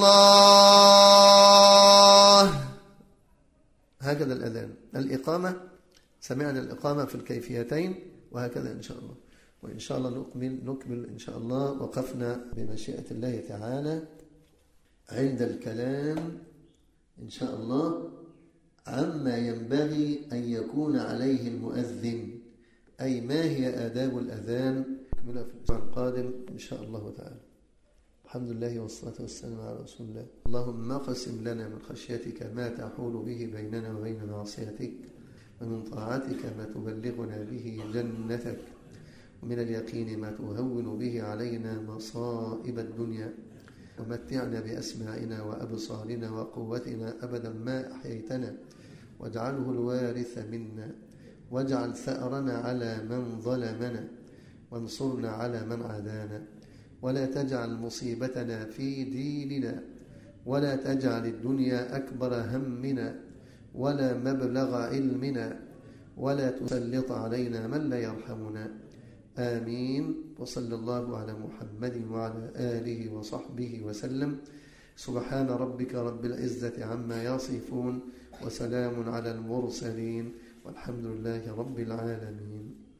الله. هكذا الأذان. الإقامة سمعنا الإقامة في الكيفيتين، وهكذا إن شاء الله. وإن شاء الله نكمل إن شاء الله. وقفنا بمشيئة الله تعالى عند الكلام إن شاء الله عما ينبغي أن يكون عليه المؤذن، أي ما هي آداب الأذان. نكملها في الأسبوع القادم إن شاء الله تعالى. الحمد لله والصلاة والسلام على رسول الله. اللهم اقسم لنا من خشيتك ما تحول به بيننا وبين معصيتك، ومن طاعتك ما تبلغنا به جنتك، ومن اليقين ما تهون به علينا مصائب الدنيا، ومتعنا بأسماعنا وأبصارنا وقوتنا أبدا ما أحييتنا، واجعله الوارث منا، واجعل ثأرنا على من ظلمنا، وانصرنا على من عادانا، ولا تجعل مصيبتنا في ديننا، ولا تجعل الدنيا أكبر همنا ولا مبلغ علمنا، ولا تسلط علينا من لا يرحمنا. آمين. وصلى الله على محمد وعلى آله وصحبه وسلم. سبحان ربك رب العزة عما يصفون، وسلام على المرسلين، والحمد لله رب العالمين.